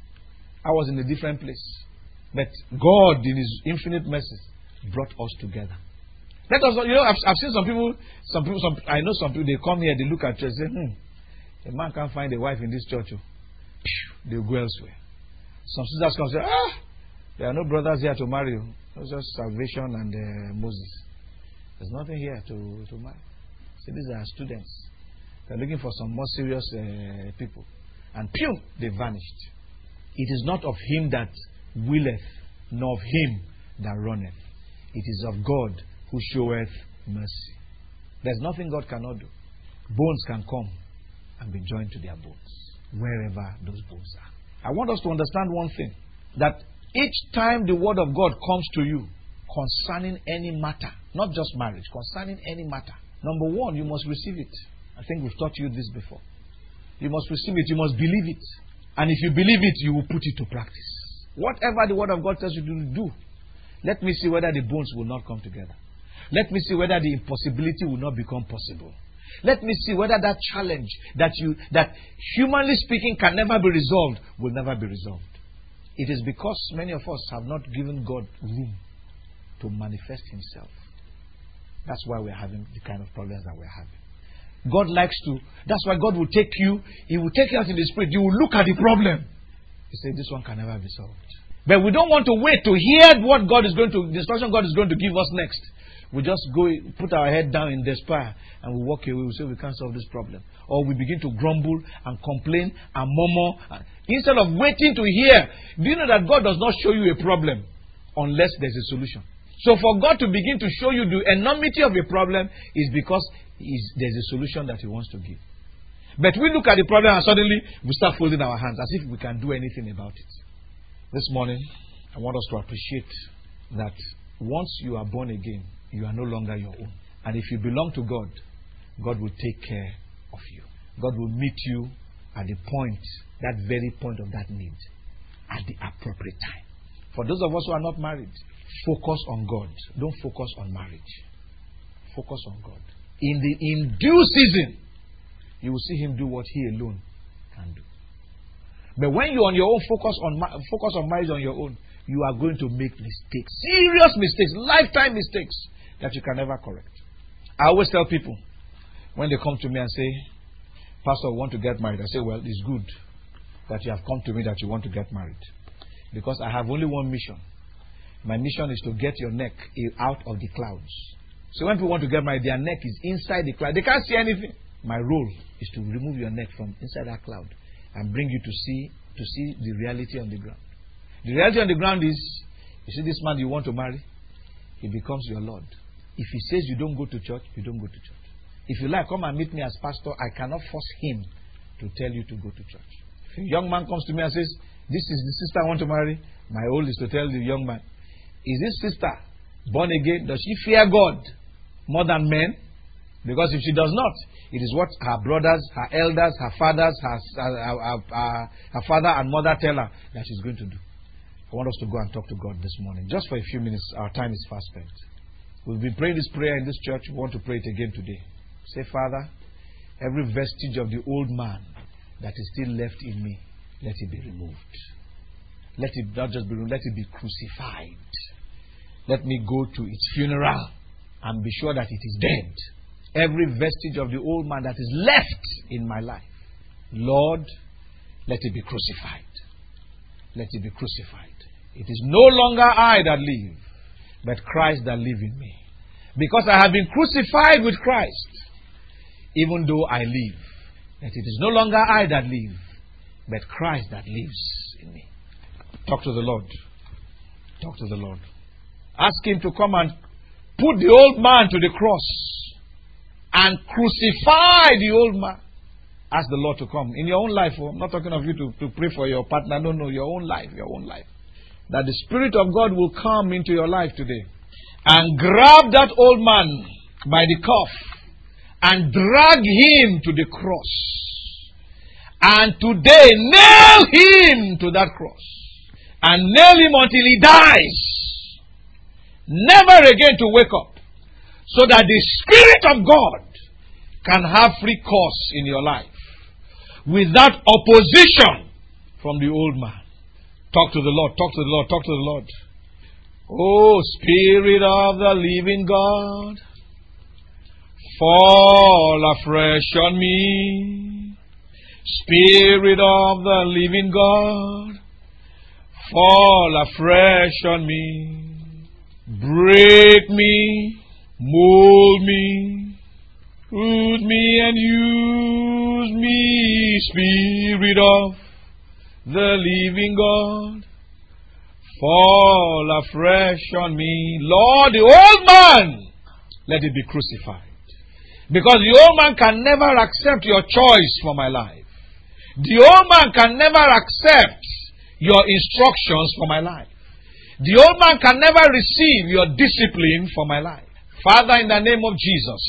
Speaker 1: I was in a different place. But God, in His infinite mercy, brought us together. Let us, you know, I've, I've seen some people, some people, some, I know some people, they come here, they look at church, say, hmm, a man can't find a wife in this church. Oh. They'll go elsewhere. Some sisters come and say, ah, there are no brothers here to marry you. It's just salvation and uh, Moses. There's nothing here to, to marry. See, these are students. They're looking for some more serious uh, people. And pew, they vanished. It is not of him that willeth, nor of him that runneth. It is of God who showeth mercy. There's nothing God cannot do. Bones can come and be joined to their bones, wherever those bones are. I want us to understand one thing, that each time the word of God comes to you concerning any matter, not just marriage, concerning any matter, number one, you must receive it. I think we've taught you this before. You must receive it. You must believe it. And if you believe it, you will put it to practice. Whatever the word of God tells you to do, let me see whether the bones will not come together. Let me see whether the impossibility will not become possible. Let me see whether that challenge that you that humanly speaking can never be resolved will never be resolved. It is because many of us have not given God room to manifest Himself. That's why we're having the kind of problems that we're having. God likes to, that's why God will take you, He will take you out in the spirit. You will look at the problem. You say, this one can never be solved. But we don't want to wait to hear what God is going to, the instruction God is going to give us next. We just go, put our head down in despair, and we walk away. We say we can't solve this problem. Or we begin to grumble and complain and murmur. Instead of waiting to hear, do you know that God does not show you a problem unless there's a solution? So for God to begin to show you the enormity of a problem is because is, there's a solution that He wants to give. But we look at the problem and suddenly we start folding our hands as if we can do anything about it. This morning, I want us to appreciate that once you are born again, you are no longer your own. And if you belong to God, God will take care of you. God will meet you at the point, that very point of that need, at the appropriate time. For those of us who are not married, focus on God. Don't focus on marriage. Focus on God. In the in due season, you will see Him do what He alone can do. But when you're on your own, focus on focus on marriage on your own, you are going to make mistakes, serious mistakes, lifetime mistakes that you can never correct. I always tell people when they come to me and say, Pastor, I want to get married. I say, well, it's good. that you have come to me that you want to get married. Because I have only one mission. My mission is to get your neck out of the clouds. So when people want to get married, their neck is inside the cloud. They can't see anything. My role is to remove your neck from inside that cloud and bring you to see to see the reality on the ground. The reality on the ground is, you see this man you want to marry, he becomes your Lord. If he says you don't go to church, you don't go to church. If you like, come and meet me as pastor. I cannot force him to tell you to go to church. If a young man comes to me and says, this is the sister I want to marry, my role is to tell the young man, is this sister born again? Does she fear God more than men? Because if she does not, it is what her brothers, her elders, her fathers, her, her, her, her, her father and mother tell her that she's going to do. I want us to go and talk to God this morning. Just for a few minutes, our time is fast spent. We've been praying this prayer in this church. We want to pray it again today. Say, Father, every vestige of the old man that is still left in me, let it be removed. Let it not just be removed, let it be crucified. Let me go to its funeral and be sure that it is dead. Every vestige of the old man that is left in my life, Lord, let it be crucified. Let it be crucified. It is no longer I that live, but Christ that live in me. Because I have been crucified with Christ, even though I live, that it is no longer I that live, but Christ that lives in me. Talk to the Lord. Talk to the Lord. Ask Him to come and put the old man to the cross and crucify the old man. Ask the Lord to come. In your own life, oh, I'm not talking of you to, to pray for your partner. No, no, your own life, your own life. That the Spirit of God will come into your life today and grab that old man by the cuff and drag him to the cross. And today, nail him to that cross. And nail him until he dies. Never again to wake up. So that the Spirit of God can have free course in your life. Without opposition from the old man. Talk to the Lord, talk to the Lord, talk to the Lord. Oh, Spirit of the living God, fall afresh on me. Spirit of the living God, fall afresh on me. Break me, mold me, use me and use me, Spirit of the living God, fall afresh on me. Lord, the old man, let it be crucified. Because the old man can never accept your choice for my life. The old man can never accept your instructions for my life. The old man can never receive your discipline for my life. Father, in the name of Jesus,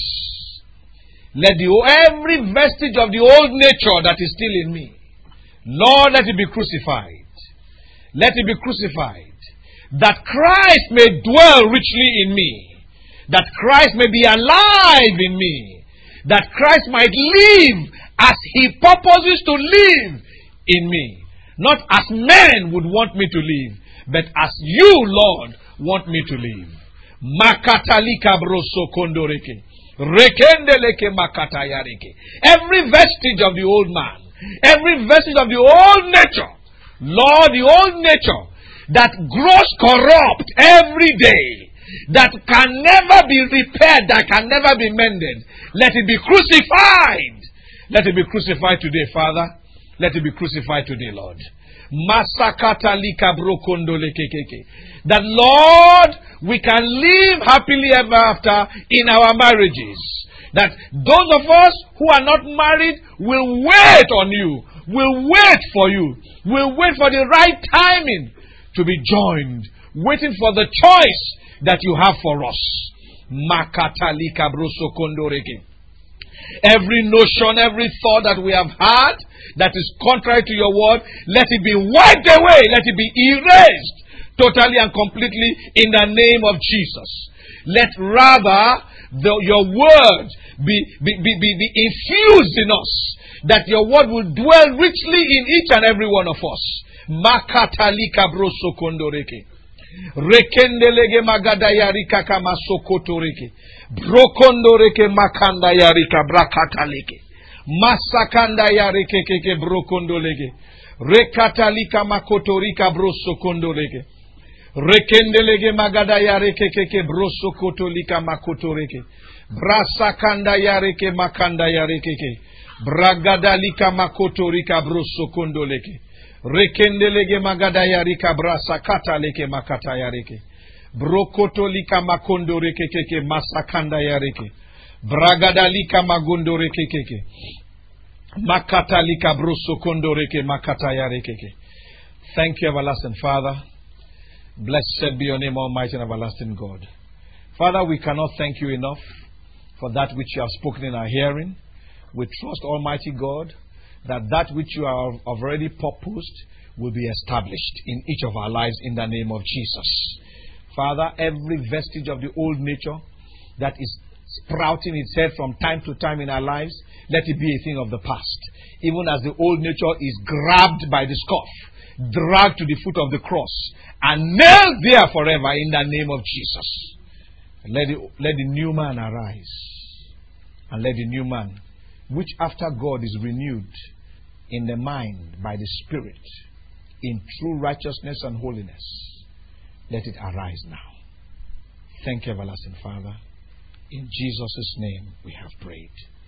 Speaker 1: let the, every vestige of the old nature that is still in me, Lord, let it be crucified. Let it be crucified. That Christ may dwell richly in me. That Christ may be alive in me. That Christ might live as He purposes to live in me. Not as men would want me to live, but as you, Lord, want me to live. Makatalika broso kondoreke. Rekendeleke makatayareke. Every vestige of the old man, every vestige of the old nature, Lord, the old nature that grows corrupt every day, that can never be repaired, that can never be mended, let it be crucified. Let it be crucified today, Father. Let it be crucified today, Lord. Masakatalika brokondolekekeke. That, Lord, we can live happily ever after in our marriages. That those of us who are not married will wait on you, will wait for you, will wait for the right timing to be joined, waiting for the choice that you have for us. Makatalika brosokondoreke. Every notion, every thought that we have had that is contrary to your word, let it be wiped away, let it be erased totally and completely in the name of Jesus. Let rather the, your word be, be, be, be, be infused in us, that your word will dwell richly in each and every one of us. Makatalika brosokondoreke. Rekendelege magadayarika kama sokotoreke. Brokondoreke makandayarika brakataleke. Masakandayareke keke brokondoleke. Rekatalika makotorika broso kondoleke. Rekendelege magadaya rekekeke broso kotolika makotoreke. Brasa kanda yareke makanda yarekeke. Bragadalika makotorika broso kondoleke. Rekendelege magadaya rika brasa kataleke makata yareke. Brokotolika makondo rekekeke masakanda yareke. Bragadalika magondo rekekeke. Makatalika broso kondo reke makata yarekeke. Thank you, everlasting Father. Blessed be your name, Almighty and everlasting God. Father, we cannot thank you enough for that which you have spoken in our hearing. We trust, Almighty God, that that which you have already purposed will be established in each of our lives in the name of Jesus. Father, every vestige of the old nature that is sprouting its head from time to time in our lives, let it be a thing of the past. Even as the old nature is grabbed by the scoff, dragged to the foot of the cross, and nailed there forever in the name of Jesus. Let the, let the new man arise. And let the new man, which after God is renewed in the mind by the Spirit, in true righteousness and holiness, let it arise now. Thank you, everlasting Father. In Jesus' name we have prayed.